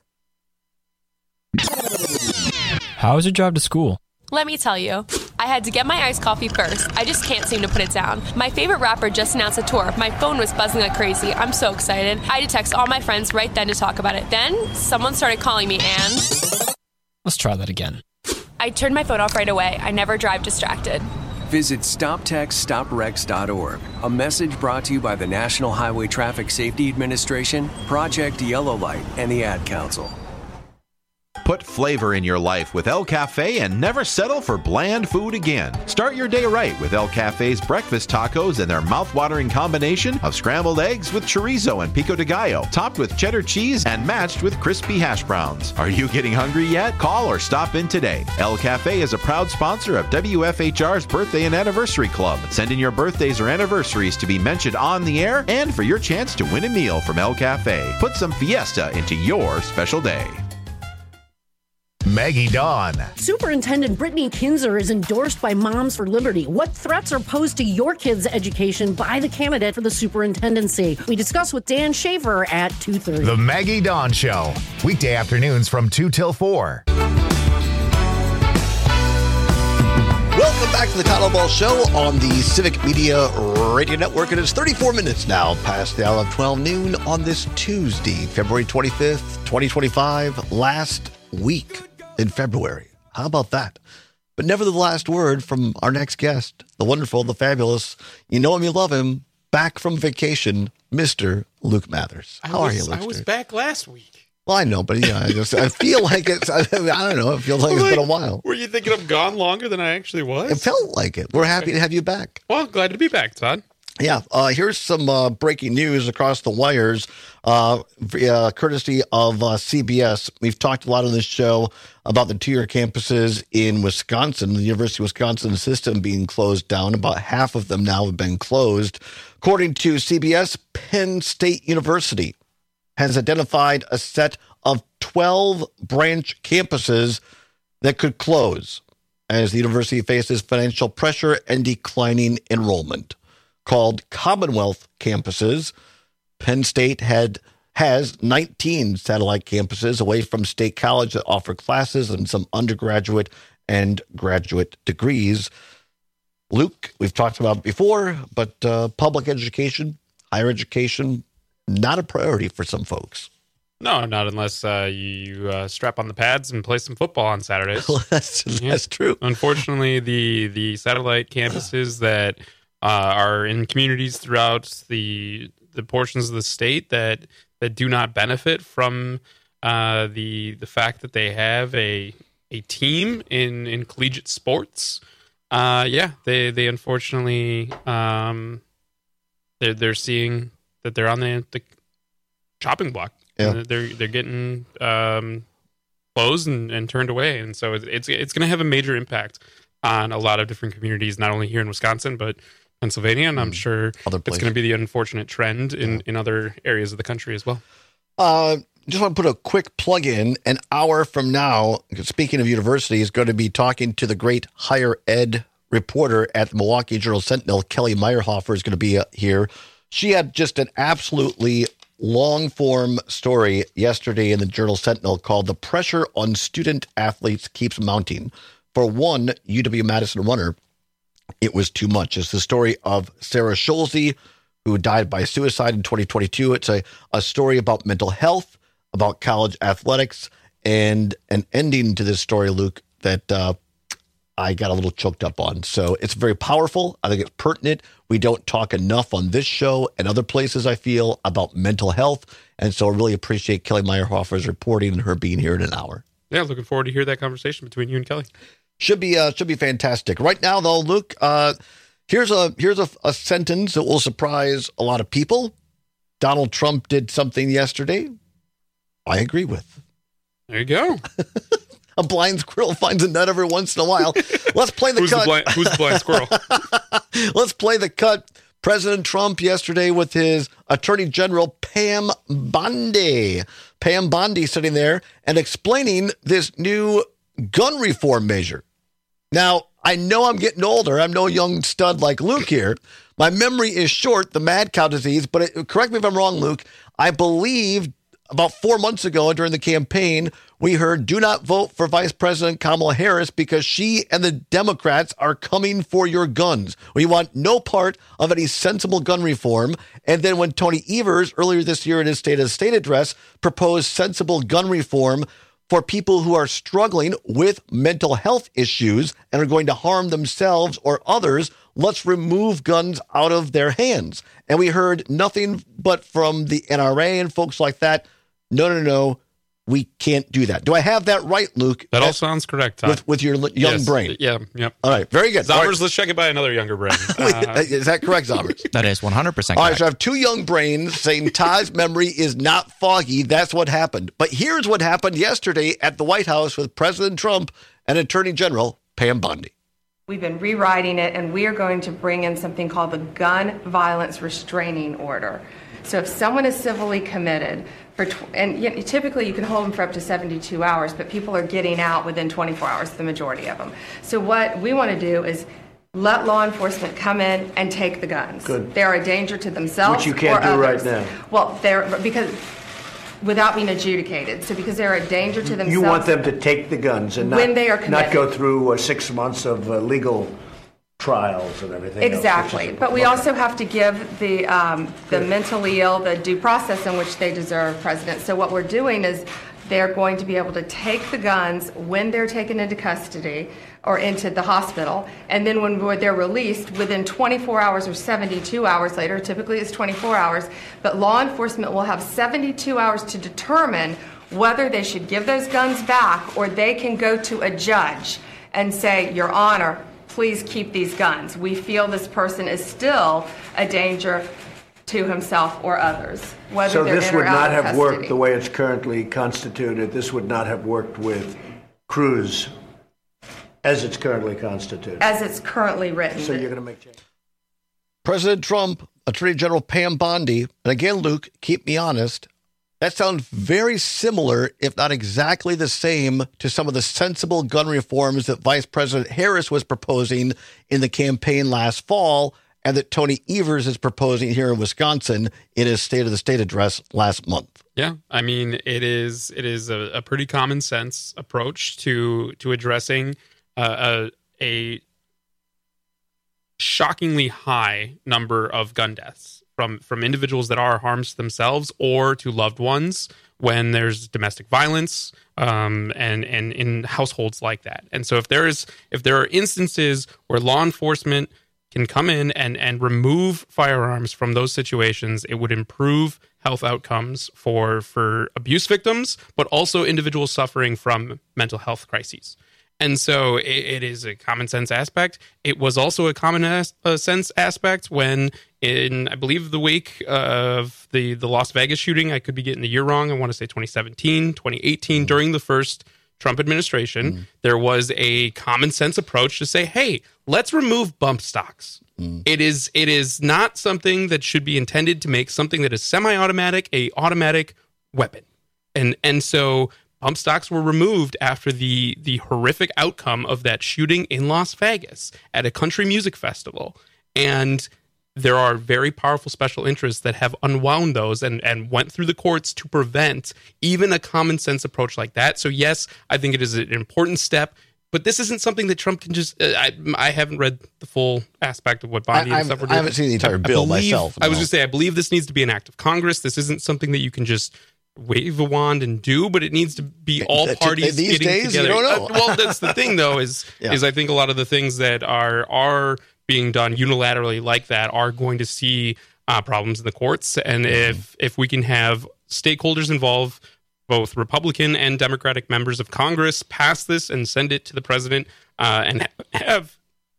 Speaker 25: How is your drive to school?
Speaker 26: Let me tell you. I had to get my iced coffee first. I just can't seem to put it down. My favorite rapper just announced a tour. My phone was buzzing like crazy. I'm so excited. I had to text all my friends right then to talk about it. Then, someone started calling me and...
Speaker 25: Let's try that again.
Speaker 26: I turned my phone off right away. I never drive distracted.
Speaker 27: Visit StopTextStopWrecks.org. A message brought to you by the National Highway Traffic Safety Administration, Project Yellow Light, and the Ad Council.
Speaker 28: Put flavor in your life with El Cafe and never settle for bland food again. Start your day right with El Cafe's breakfast tacos and their mouth-watering combination of scrambled eggs with chorizo and pico de gallo, topped with cheddar cheese and matched with crispy hash browns. Are you getting hungry yet? Call or stop in today. El Cafe is a proud sponsor of WFHR's Birthday and Anniversary Club. Send in your birthdays or anniversaries to be mentioned on the air and for your chance to win a meal from El Cafe. Put some fiesta into your special day.
Speaker 1: Maggie Dawn.
Speaker 29: Superintendent Brittany Kinzer is endorsed by Moms for Liberty. What threats are posed to your kids' education by the candidate for the superintendency? We discuss with Dan Schaefer at 2:30.
Speaker 1: The Maggie Dawn Show. Weekday afternoons from 2 till 4.
Speaker 18: Welcome back to the Tyler Ball Show on the Civic Media Radio Network. It is 34 minutes now past the hour of 12 noon on this Tuesday, February 25th, 2025, last week in February. How about that? But never the last word from our next guest, the wonderful, the fabulous, you know him, you love him, back from vacation, Mr. Luke Mathers. How are you, Luke?
Speaker 13: I was back last week.
Speaker 18: Well, I know, but yeah, I feel like it's, I don't know, it feels like it's been a while.
Speaker 13: Were you thinking I'm gone longer than I actually was?
Speaker 18: It felt like it. We're happy to have you back.
Speaker 13: Well, glad to be back, Todd.
Speaker 18: Yeah, here's some breaking news across the wires, courtesy of CBS. We've talked a lot on this show about the two-year campuses in Wisconsin, the University of Wisconsin system being closed down. About half of them now have been closed. According to CBS, Penn State University has identified a set of 12 branch campuses that could close as the university faces financial pressure and declining enrollment. Called Commonwealth campuses, Penn State has 19 satellite campuses away from State College that offer classes and some undergraduate and graduate degrees. Luke, we've talked about it before, but public education, higher education, not a priority for some folks.
Speaker 13: No, not unless you strap on the pads and play some football on Saturdays.
Speaker 18: Well, that's true.
Speaker 13: Unfortunately, the satellite campuses that are in communities throughout the portions of the state that do not benefit from the fact that they have a team in collegiate sports. They unfortunately they're seeing that they're on the chopping block.
Speaker 18: Yeah.
Speaker 13: They're getting closed and turned away, and so it's going to have a major impact on a lot of different communities, not only here in Wisconsin but Pennsylvania, and I'm sure it's going to be the unfortunate trend in other areas of the country as well.
Speaker 18: Just want to put a quick plug in. An hour from now, speaking of university, is going to be talking to the great higher ed reporter at the Milwaukee Journal-Sentinel, Kelly Meyerhofer, is going to be here. She had just an absolutely long-form story yesterday in the Journal-Sentinel called "The Pressure on Student Athletes Keeps Mounting." For one UW-Madison runner, it was too much. It's the story of Sarah Schulze, who died by suicide in 2022. It's a story about mental health, about college athletics, and an ending to this story, Luke, that I got a little choked up on. So it's very powerful. I think it's pertinent. We don't talk enough on this show and other places, I feel, about mental health. And so I really appreciate Kelly Meyerhofer's reporting and her being here in an hour.
Speaker 13: Yeah, looking forward to hear that conversation between you and Kelly.
Speaker 18: Should be fantastic. Right now, though, Luke, here's a sentence that will surprise a lot of people. Donald Trump did something yesterday I agree with.
Speaker 13: There you go.
Speaker 18: A blind squirrel finds a nut every once in a while. Let's play the cut.
Speaker 13: Who's the blind squirrel?
Speaker 18: Let's play the cut. President Trump yesterday with his Attorney General Pam Bondi. Pam Bondi sitting there and explaining this new gun reform measure. Now, I know I'm getting older. I'm no young stud like Luke here. My memory is short, the mad cow disease, but correct me if I'm wrong, Luke. I believe about 4 months ago during the campaign, we heard do not vote for Vice President Kamala Harris because she and the Democrats are coming for your guns. We want no part of any sensible gun reform. And then when Tony Evers earlier this year in his State of the State address proposed sensible gun reform for people who are struggling with mental health issues and are going to harm themselves or others, let's remove guns out of their hands. And we heard nothing but from the NRA and folks like that. No, we can't do that. Do I have that right, Luke?
Speaker 13: That all sounds correct, Todd.
Speaker 18: With your young brain.
Speaker 13: Yeah, yep.
Speaker 18: All right, very good.
Speaker 13: Zommers, let's check it by another younger brain.
Speaker 18: Is that correct, Zommers?
Speaker 14: That is 100% correct.
Speaker 18: All right, so I have two young brains saying Todd's memory is not foggy. That's what happened. But here's what happened yesterday at the White House with President Trump and Attorney General Pam Bondi.
Speaker 15: We've been rewriting it, and we are going to bring in something called the Gun Violence Restraining Order. So if someone is civilly committed, typically you can hold them for up to 72 hours, but people are getting out within 24 hours, the majority of them. So what we want to do is let law enforcement come in and take the guns.
Speaker 18: Good.
Speaker 15: They are a danger to themselves.
Speaker 18: Which you can't
Speaker 15: or
Speaker 18: do
Speaker 15: others.
Speaker 18: right now.
Speaker 15: Well, because without being adjudicated. So because they're a danger to themselves.
Speaker 3: You want them to take the guns and
Speaker 15: when they are committed.
Speaker 3: not go through 6 months of legal trials and everything
Speaker 15: exactly
Speaker 3: else.
Speaker 15: But we also have to give the mentally ill the due process in which they deserve, President. So what we're doing is they're going to be able to take the guns when they're taken into custody or into the hospital, and then when they're released within 24 hours or 72 hours later, typically it's 24 hours, but law enforcement will have 72 hours to determine whether they should give those guns back, or they can go to a judge and say, Your Honor, please keep these guns. We feel this person is still a danger to himself or others, whether
Speaker 3: so
Speaker 15: they're
Speaker 3: this
Speaker 15: in or
Speaker 3: would
Speaker 15: out
Speaker 3: not
Speaker 15: of
Speaker 3: have
Speaker 15: custody.
Speaker 3: worked the way it's currently constituted. This would not have worked with Cruz as it's currently constituted.
Speaker 15: As it's currently written.
Speaker 3: So you're going to make changes.
Speaker 18: President Trump, Attorney General Pam Bondi, and again, Luke, keep me honest, that sounds very similar, if not exactly the same, to some of the sensible gun reforms that Vice President Harris was proposing in the campaign last fall, and that Tony Evers is proposing here in Wisconsin in his State of the State address last month.
Speaker 13: Yeah, I mean, it is a pretty common sense approach to addressing a shockingly high number of gun deaths from individuals that are harms to themselves or to loved ones when there's domestic violence and in households like that. And so if there are instances where law enforcement can come in and remove firearms from those situations, it would improve health outcomes for abuse victims, but also individuals suffering from mental health crises. And so it is a common sense aspect. It was also a common sense aspect when, in, I believe, the wake of the Las Vegas shooting, I could be getting the year wrong, I want to say 2017, 2018, during the first Trump administration, there was a common sense approach to say, hey, let's remove bump stocks. It is not something that should be intended to make something that is semi-automatic a automatic weapon. And so bump stocks were removed after the horrific outcome of that shooting in Las Vegas at a country music festival. And there are very powerful special interests that have unwound those and went through the courts to prevent even a common sense approach like that. So yes, I think it is an important step, but this isn't something that Trump can just, I haven't read the full aspect of what Bondi and stuff were doing.
Speaker 18: I haven't seen the entire bill myself.
Speaker 13: No. I was just saying, I believe this needs to be an act of Congress. This isn't something that you can just wave a wand and do, but it needs to be all parties
Speaker 18: these
Speaker 13: getting
Speaker 18: days,
Speaker 13: together.
Speaker 18: You don't know.
Speaker 13: Well, that's the thing, though, is I think a lot of the things that are being done unilaterally like that are going to see problems in the courts. And if we can have stakeholders involved, both Republican and Democratic members of Congress, pass this and send it to the president and have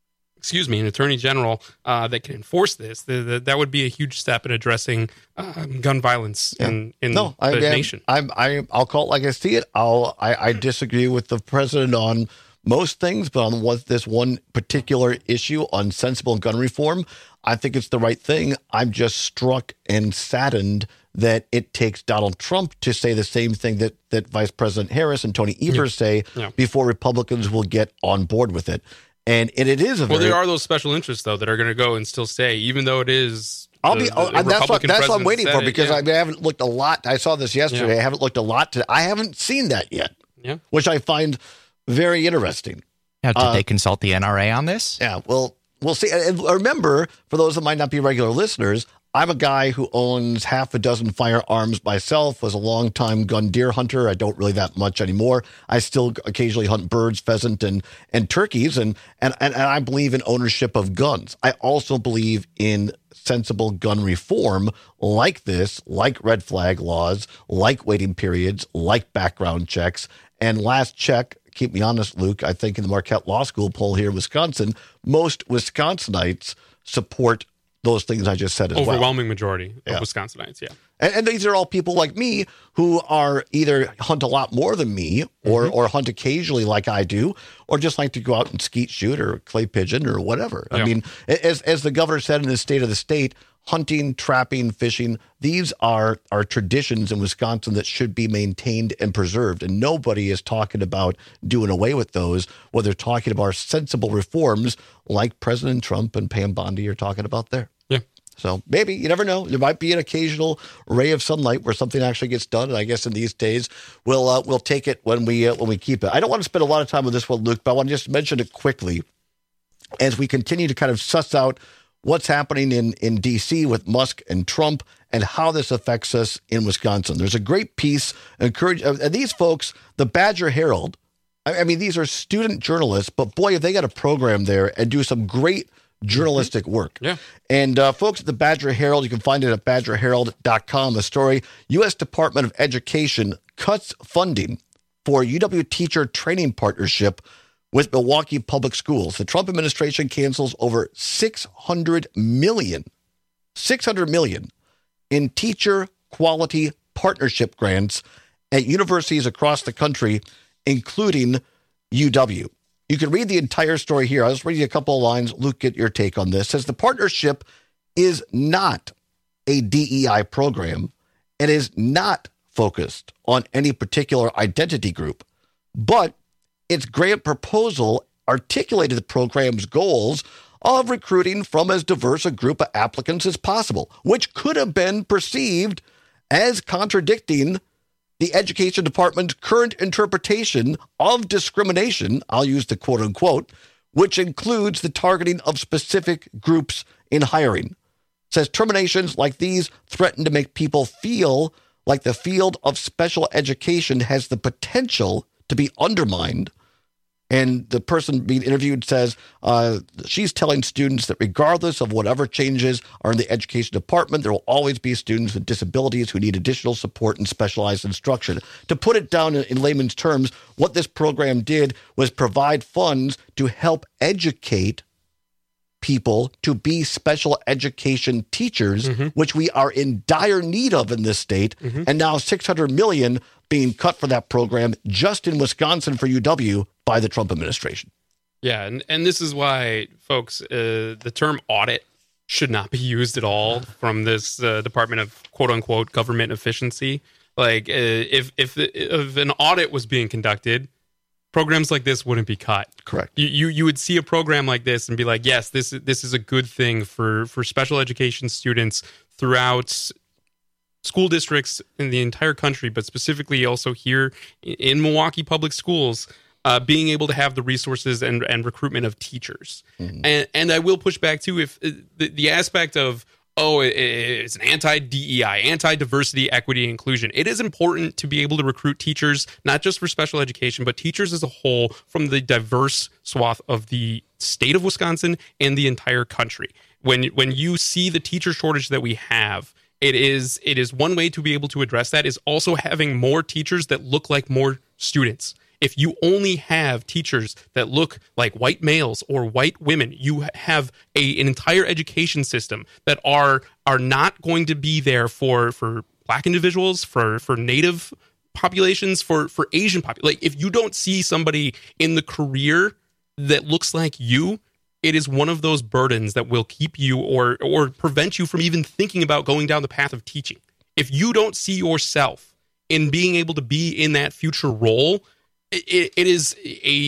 Speaker 13: an attorney general that can enforce this, that would be a huge step in addressing gun violence in the nation.
Speaker 18: I'll call it like I see it. I disagree with the president on most things, but on this one particular issue on sensible gun reform, I think it's the right thing. I'm just struck and saddened that it takes Donald Trump to say the same thing that Vice President Harris and Tony Evers say before Republicans will get on board with it. And it is a
Speaker 13: there are those special interests, though, that are going to go and still say, even though it is
Speaker 18: that's what I'm waiting for, because I haven't looked a lot. I saw this yesterday. I haven't looked a lot. I haven't seen that yet, which I find very interesting.
Speaker 14: Now, did they consult the NRA on this?
Speaker 18: Yeah, well, we'll see. And remember, for those that might not be regular listeners, I'm a guy who owns half a dozen firearms myself, was a longtime gun deer hunter. I don't really that much anymore. I still occasionally hunt birds, pheasant, and turkeys, and I believe in ownership of guns. I also believe in sensible gun reform like this, like red flag laws, like waiting periods, like background checks. And last check, keep me honest, Luke, I think in the Marquette Law School poll here in Wisconsin, most Wisconsinites support those things I just said as well.
Speaker 13: Overwhelming majority of Wisconsinites,
Speaker 18: And these are all people like me who are either hunt a lot more than me or hunt occasionally like I do, or just like to go out and skeet shoot or clay pigeon or whatever. I mean, as the governor said in his State of the State, hunting, trapping, fishing, these are traditions in Wisconsin that should be maintained and preserved. And nobody is talking about doing away with those. What they're talking about are sensible reforms like President Trump and Pam Bondi are talking about there.
Speaker 13: Yeah.
Speaker 18: So maybe, you never know. There might be an occasional ray of sunlight where something actually gets done. And I guess in these days, we'll take it when we keep it. I don't want to spend a lot of time with this one, Luke, but I want to just mention it quickly as we continue to kind of suss out what's happening in D.C. with Musk and Trump and how this affects us in Wisconsin. There's a great piece. And these folks, the Badger Herald, I mean, these are student journalists, but boy, if they got a program there and do some great journalistic work.
Speaker 13: Yeah.
Speaker 18: And folks at the Badger Herald, you can find it at badgerherald.com. The story, U.S. Department of Education cuts funding for UW teacher training partnership with Milwaukee Public Schools. The Trump administration cancels over $600 million in teacher quality partnership grants at universities across the country, including UW. You can read the entire story here. I'll just read you a couple of lines. Luke, get your take on this. It says the partnership is not a DEI program and is not focused on any particular identity group, but its grant proposal articulated the program's goals of recruiting from as diverse a group of applicants as possible, which could have been perceived as contradicting the Education Department's current interpretation of discrimination, I'll use the quote unquote, which includes the targeting of specific groups in hiring. It says terminations like these threaten to make people feel like the field of special education has the potential to be undermined. And the person being interviewed says she's telling students that regardless of whatever changes are in the education department, there will always be students with disabilities who need additional support and specialized instruction. To put it down in layman's terms, what this program did was provide funds to help educate people to be special education teachers, which we are in dire need of in this state. And now $600 million being cut for that program just in Wisconsin for UW by the Trump administration.
Speaker 13: Yeah, and this is why, folks, the term audit should not be used at all from this Department of quote-unquote government efficiency. Like, if an audit was being conducted, programs like this wouldn't be cut.
Speaker 18: Correct.
Speaker 13: You would see a program like this and be like, yes, this is a good thing for special education students throughout school districts in the entire country, but specifically also here in Milwaukee Public Schools, being able to have the resources and recruitment of teachers. And I will push back too, if the aspect of, it's an anti-DEI, anti-diversity, equity, inclusion. It is important to be able to recruit teachers, not just for special education, but teachers as a whole from the diverse swath of the state of Wisconsin and the entire country. When you see the teacher shortage that we have, it is one way to be able to address that is also having more teachers that look like more students. If you only have teachers that look like white males or white women, you have an entire education system that are not going to be there for Black individuals, for Native populations, for Asian populations. Like, if you don't see somebody in the career that looks like you, it is one of those burdens that will keep you or prevent you from even thinking about going down the path of teaching. If you don't see yourself in being able to be in that future role, it is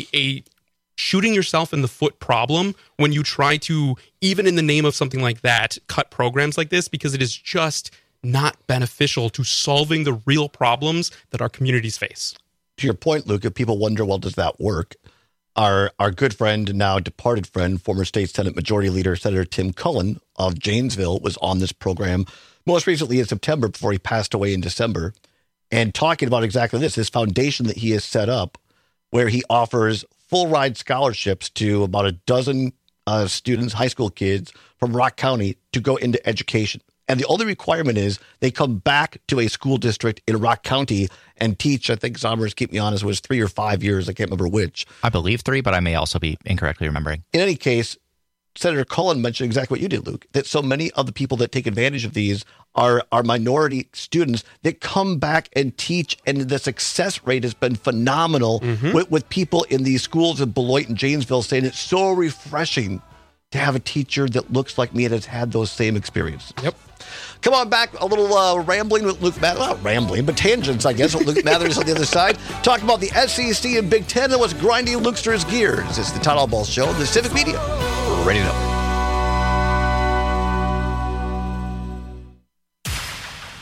Speaker 13: a shooting yourself in the foot problem when you try to, even in the name of something like that, cut programs like this, because it is just not beneficial to solving the real problems that our communities face.
Speaker 18: To your point, Luke, if people wonder, well, does that work? Our good friend and now departed friend, former state Senate Majority Leader Senator Tim Cullen of Janesville, was on this program most recently in September before he passed away in December, and talking about exactly this foundation that he has set up where he offers full ride scholarships to about a dozen students, high school kids from Rock County to go into education. And the only requirement is they come back to a school district in Rock County and teach, I think Zombers, keep me honest, was 3 or 5 years. I can't remember which.
Speaker 14: I believe 3, but I may also be incorrectly remembering.
Speaker 18: In any case, Senator Cullen mentioned exactly what you did, Luke, that so many of the people that take advantage of these are minority students that come back and teach, and the success rate has been phenomenal with people in these schools in Beloit and Janesville saying it's so refreshing to have a teacher that looks like me and has had those same experiences.
Speaker 13: Yep.
Speaker 18: Come on back, a little rambling with Luke Mathers. Not rambling, but tangents, I guess, with Luke Mathers on the other side. Talk about the SEC and Big Ten and what's grinding Lukester's gears. It's the Todd Ball Show, the Civic Media. Radio Network.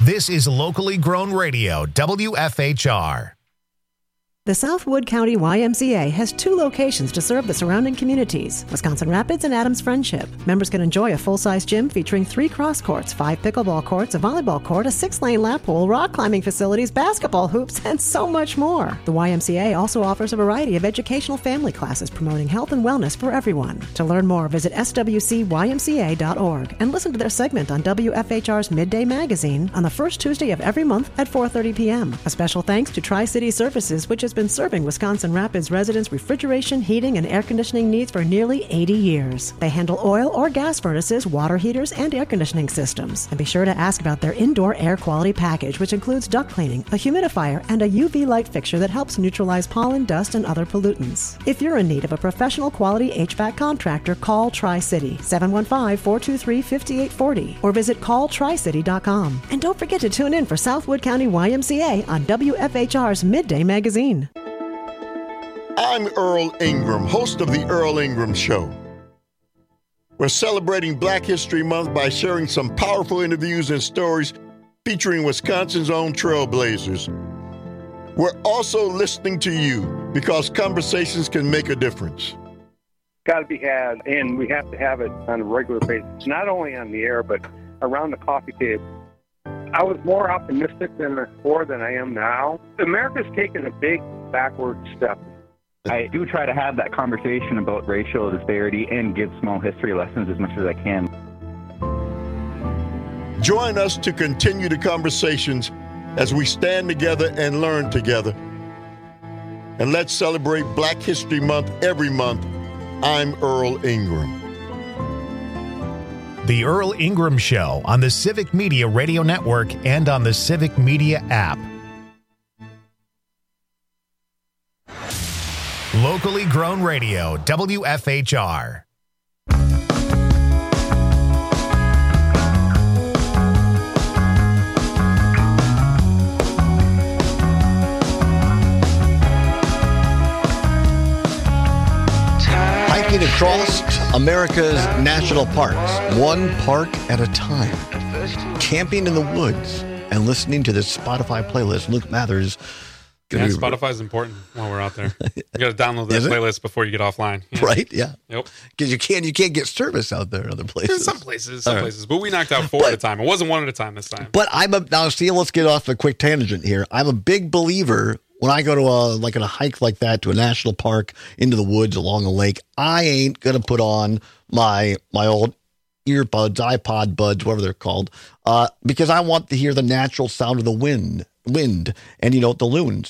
Speaker 1: This is locally grown radio, WFHR.
Speaker 2: The Southwood County YMCA has 2 locations to serve the surrounding communities, Wisconsin Rapids and Adams Friendship. Members can enjoy a full-size gym featuring 3 cross courts, 5 pickleball courts, a volleyball court, a 6-lane lap pool, rock climbing facilities, basketball hoops, and so much more. The YMCA also offers a variety of educational family classes promoting health and wellness for everyone. To learn more, visit swcymca.org and listen to their segment on WFHR's Midday Magazine on the first Tuesday of every month at 4:30 p.m. A special thanks to Tri-City Services, which has been serving Wisconsin Rapids residents refrigeration, heating, and air conditioning needs for nearly 80 years. They handle oil or gas furnaces, water heaters, and air conditioning systems. And be sure to ask about their indoor air quality package, which includes duct cleaning, a humidifier, and a UV light fixture that helps neutralize pollen, dust, and other pollutants. If you're in need of a professional quality HVAC contractor, call Tri-City, 715-423-5840, or visit calltricity.com. And don't forget to tune in for Southwood County YMCA on WFHR's Midday Magazine.
Speaker 16: I'm Earl Ingram, host of The Earl Ingram Show. We're celebrating Black History Month by sharing some powerful interviews and stories featuring Wisconsin's own trailblazers. We're also listening to you because conversations can make a difference.
Speaker 17: Got to be had, and we have to have it on a regular basis, not only on the air, but around the coffee table. I was more optimistic before than I am now. America's taken a big backward step.
Speaker 19: I do try to have that conversation about racial disparity and give small history lessons as much as I can.
Speaker 16: Join us to continue the conversations as we stand together and learn together. And let's celebrate Black History Month every month. I'm Earl Ingram.
Speaker 1: The Earl Ingram Show on the Civic Media Radio Network and on the Civic Media app. Locally grown radio, WFHR.
Speaker 18: Hiking across America's national parks, one park at a time. Camping in the woods and listening to this Spotify playlist. Luke Mathers.
Speaker 13: Yeah, Spotify's important while we're out there. You got to download that playlist before you get offline. Yeah.
Speaker 18: Right? Yeah.
Speaker 13: Yep.
Speaker 18: Because you can't get service out there in other places.
Speaker 13: Some places. But we knocked out 4 at a time. It wasn't 1 at a time this time.
Speaker 18: But let's get off a quick tangent here. I'm a big believer when I go to a hike like that, to a national park, into the woods, along a lake, I ain't going to put on my old earbuds, iPod buds, whatever they're called, because I want to hear the natural sound of the wind and, the loons.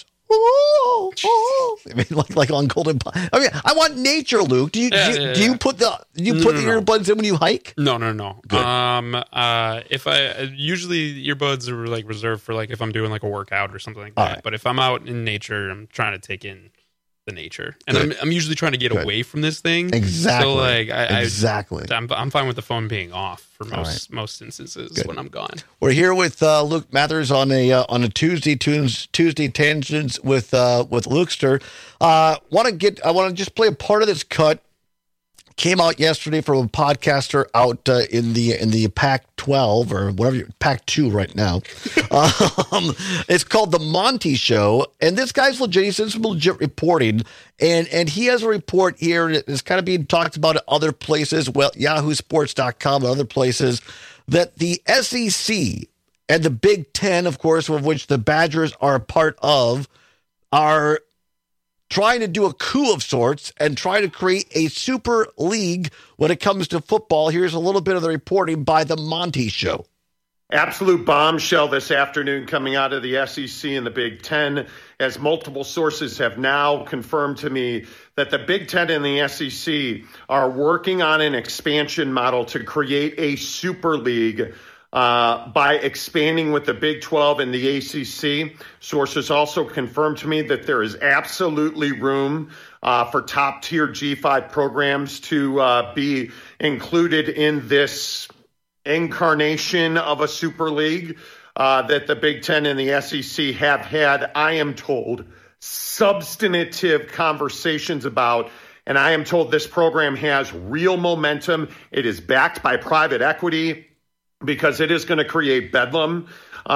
Speaker 18: I mean, like on Golden Pond. I mean, I want nature, Luke. Do you put the earbuds in when you hike?
Speaker 13: No.
Speaker 18: Good.
Speaker 13: If I usually earbuds are like reserved for like if I'm doing like a workout or something like that. Right. But if I'm out in nature, I'm trying to take in the nature, and I'm usually trying to get away from this thing.
Speaker 18: Exactly.
Speaker 13: So like
Speaker 18: exactly.
Speaker 13: I'm fine with the phone being off for most instances when I'm gone.
Speaker 18: We're here with Luke Mathers on a Tuesday Tangents with Lukester. I want to just play a part of this cut. Came out yesterday from a podcaster out in the Pac-12 or whatever, Pac-2 right now. It's called The Monty Show, and this guy's legit. He's done some legit reporting, and he has a report here that's kind of being talked about at other places, YahooSports.com and other places, that the SEC and the Big Ten, of course, of which the Badgers are a part of, are trying to do a coup of sorts and try to create a super league when it comes to football. Here's a little bit of the reporting by The Monty Show.
Speaker 20: Absolute bombshell this afternoon coming out of the SEC and the Big Ten, as multiple sources have now confirmed to me that the Big Ten and the SEC are working on an expansion model to create a super league by expanding with the Big 12 and the ACC. Sources also confirmed to me that there is absolutely room for top-tier G5 programs to be included in this incarnation of a super league that the Big Ten and the SEC have had, I am told, substantive conversations about. And I am told this program has real momentum. It is backed by private equity, because it is going to create bedlam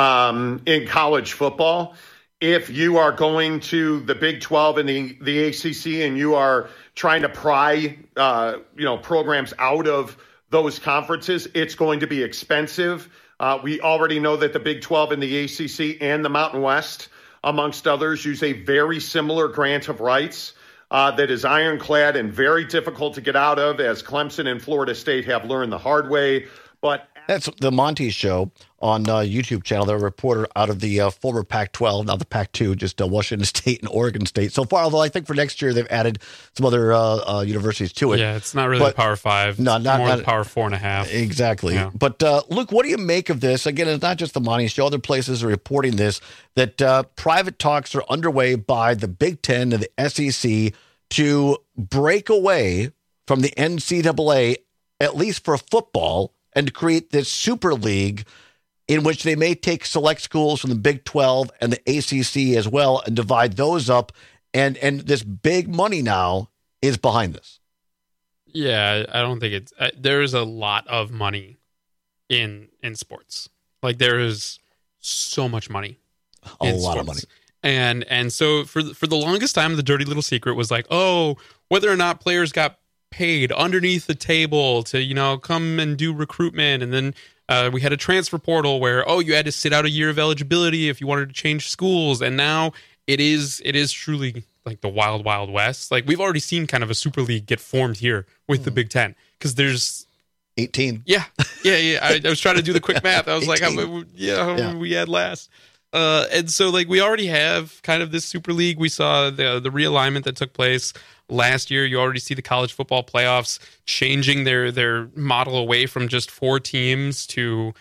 Speaker 20: in college football. If you are going to the Big 12 and the ACC and you are trying to pry, programs out of those conferences, it's going to be expensive. We already know that the Big 12 and the ACC and the Mountain West, amongst others, use a very similar grant of rights that is ironclad and very difficult to get out of, as Clemson and Florida State have learned the hard way. But
Speaker 18: that's the Monty Show on YouTube channel. They're a reporter out of the former Pac-12, now the Pac-2, just Washington State and Oregon State. So far, although I think for next year they've added some other universities to it.
Speaker 13: Yeah, it's not really Power 5.
Speaker 18: No, not
Speaker 13: more Power 4.5.
Speaker 18: Exactly. Yeah. But Luke, what do you make of this? Again, it's not just the Monty Show. Other places are reporting this, that private talks are underway by the Big Ten and the SEC to break away from the NCAA, at least for football, and to create this super league in which they may take select schools from the Big 12 and the ACC as well and divide those up. And this big money now is behind this.
Speaker 13: Yeah, I don't think it's there's a lot of money in sports. Like, there is so much money.
Speaker 18: A lot of money.
Speaker 13: And so for the longest time, the dirty little secret was like, oh, whether or not players got paid underneath the table to, come and do recruitment. And then we had a transfer portal where, you had to sit out a year of eligibility if you wanted to change schools. And now it is truly like the wild, wild west. Like, we've already seen kind of a super league get formed here with the Big Ten, because there's
Speaker 18: 18.
Speaker 13: Yeah. I was trying to do the quick math. I was 18. How many we had last? And so, like, we already have kind of this super league. We saw the realignment that took place last year. You already see the college football playoffs changing their model away from just 4 teams to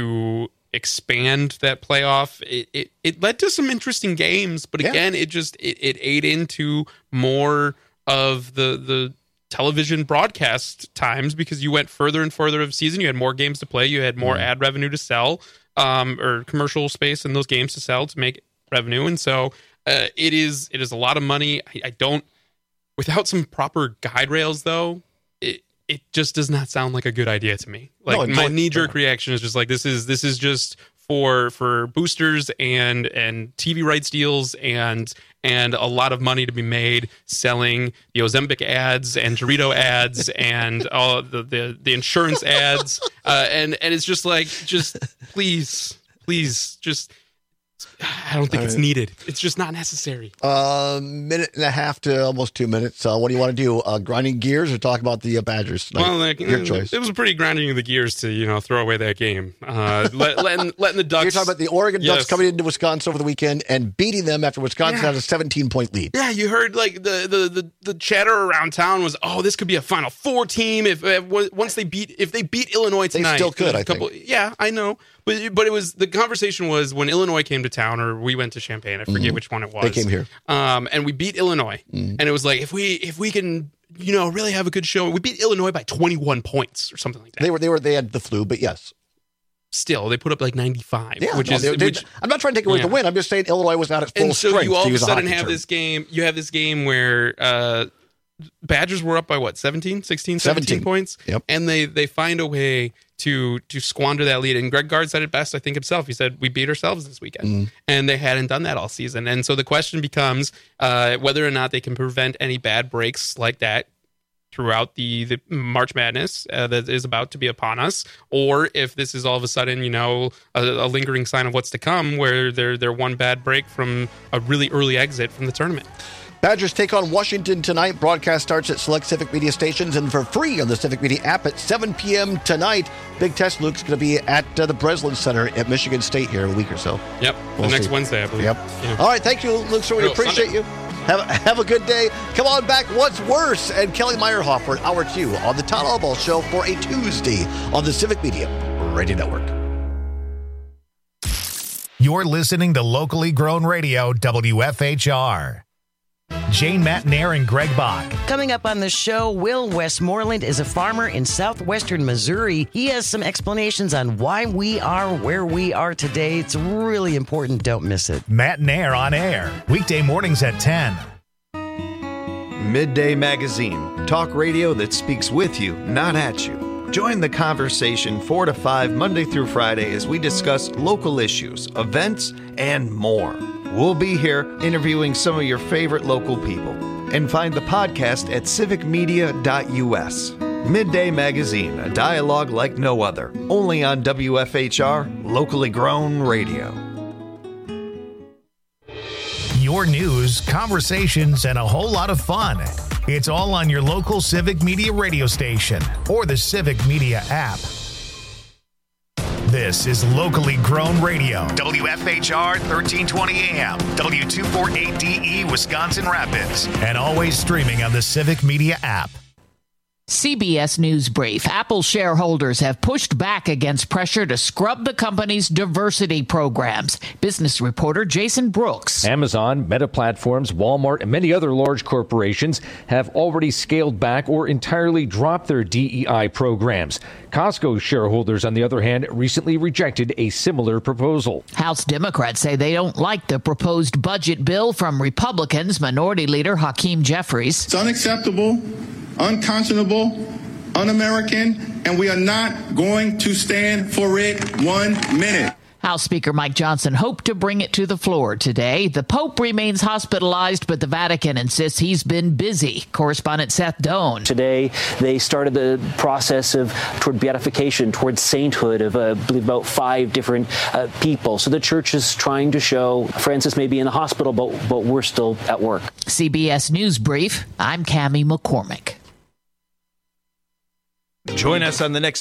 Speaker 13: expand that playoff. It led to some interesting games, but again, it ate into more of the television broadcast times, because you went further and further of the season. You had more games to play. You had more ad revenue to sell, or commercial space in those games to sell to make revenue. And so it is a lot of money. I don't, without some proper guide rails, though, it just does not sound like a good idea to me. Like, my knee-jerk reaction is just like, this is just for boosters and TV rights deals and a lot of money to be made selling the Ozempic ads and Dorito ads and all the insurance ads, and it's just like, please, just. I don't think it's needed. It's just not necessary.
Speaker 18: Minute and a half to almost 2 minutes. What do you want to do? Grinding gears or talk about the Badgers tonight?
Speaker 13: Well, your choice. It was a pretty grinding of the gears to throw away that game. Letting the Ducks.
Speaker 18: You're talking about the Oregon Ducks coming into Wisconsin over the weekend and beating them after Wisconsin had a 17-point lead.
Speaker 13: Yeah, you heard like the chatter around town was, this could be a Final Four team if they beat Illinois tonight.
Speaker 18: They still could, I think.
Speaker 13: Yeah, I know. But it was, the conversation was when Illinois came to town, or we went to Champaign. I forget which one it was.
Speaker 18: They came here,
Speaker 13: and we beat Illinois. And it was like, if we can really have a good show, we beat Illinois by 21 points or something like that.
Speaker 18: They had the flu, but yes.
Speaker 13: Still, they put up like 95.
Speaker 18: Yeah, I'm not trying to take away the win. I'm just saying Illinois was not at full strength.
Speaker 13: And so you all of a sudden have this game. You have this game where Badgers were up by 17 points.
Speaker 18: Yep.
Speaker 13: And they find a way to squander that lead. And Greg Gard said it best, I think, himself. He said, we beat ourselves this weekend. And they hadn't done that all season. And so the question becomes whether or not they can prevent any bad breaks like that throughout the March Madness that is about to be upon us, or if this is all of a sudden, a lingering sign of what's to come, where they're one bad break from a really early exit from the tournament.
Speaker 18: Badgers take on Washington tonight. Broadcast starts at select Civic Media stations and for free on the Civic Media app at 7 p.m. tonight. Big Test Luke's going to be at the Breslin Center at Michigan State here in a week or so.
Speaker 13: Yep, next Wednesday, I believe.
Speaker 18: Yep. Yeah. All right, thank you, Luke. So we appreciate you. Have a good day. Come on back. What's worse? And Kelly Meyerhoff for Hour 2 on the Todd Allball Show for a Tuesday on the Civic Media Radio Network.
Speaker 1: You're listening to locally grown radio, WFHR. Jane Matnair and Greg Bach.
Speaker 4: Coming up on the show, Will Westmoreland is a farmer in southwestern Missouri. He has some explanations on why we are where we are today. It's really important. Don't miss it.
Speaker 1: Matnair on air, weekday mornings at 10.
Speaker 5: Midday Magazine. Talk radio that speaks with you, not at you. Join the conversation 4 to 5 Monday through Friday as we discuss local issues, events, and more. We'll be here interviewing some of your favorite local people. And find the podcast at civicmedia.us. Midday Magazine, a dialogue like no other. Only on WFHR, locally grown radio.
Speaker 1: Your news, conversations, and a whole lot of fun. It's all on your local Civic Media radio station or the Civic Media app. This is locally grown radio. WFHR 1320 AM, W248DE, Wisconsin Rapids, and always streaming on the Civic Media app.
Speaker 6: CBS News Brief. Apple shareholders have pushed back against pressure to scrub the company's diversity programs. Business reporter Jason Brooks.
Speaker 7: Amazon, Meta Platforms, Walmart, and many other large corporations have already scaled back or entirely dropped their DEI programs. Costco shareholders, on the other hand, recently rejected a similar proposal.
Speaker 6: House Democrats say they don't like the proposed budget bill from Republicans. Minority Leader Hakeem Jeffries.
Speaker 9: It's unacceptable, unconscionable, un-American, and we are not going to stand for it 1 minute.
Speaker 6: House Speaker Mike Johnson hoped to bring it to the floor today. The Pope remains hospitalized, but the Vatican insists he's been busy. Correspondent Seth Doan.
Speaker 10: Today, they started the process toward beatification, towards sainthood of, I believe, about 5 different people. So the church is trying to show Francis may be in the hospital, but we're still at work.
Speaker 6: CBS News Brief. I'm Cammie McCormick.
Speaker 5: Join us on the next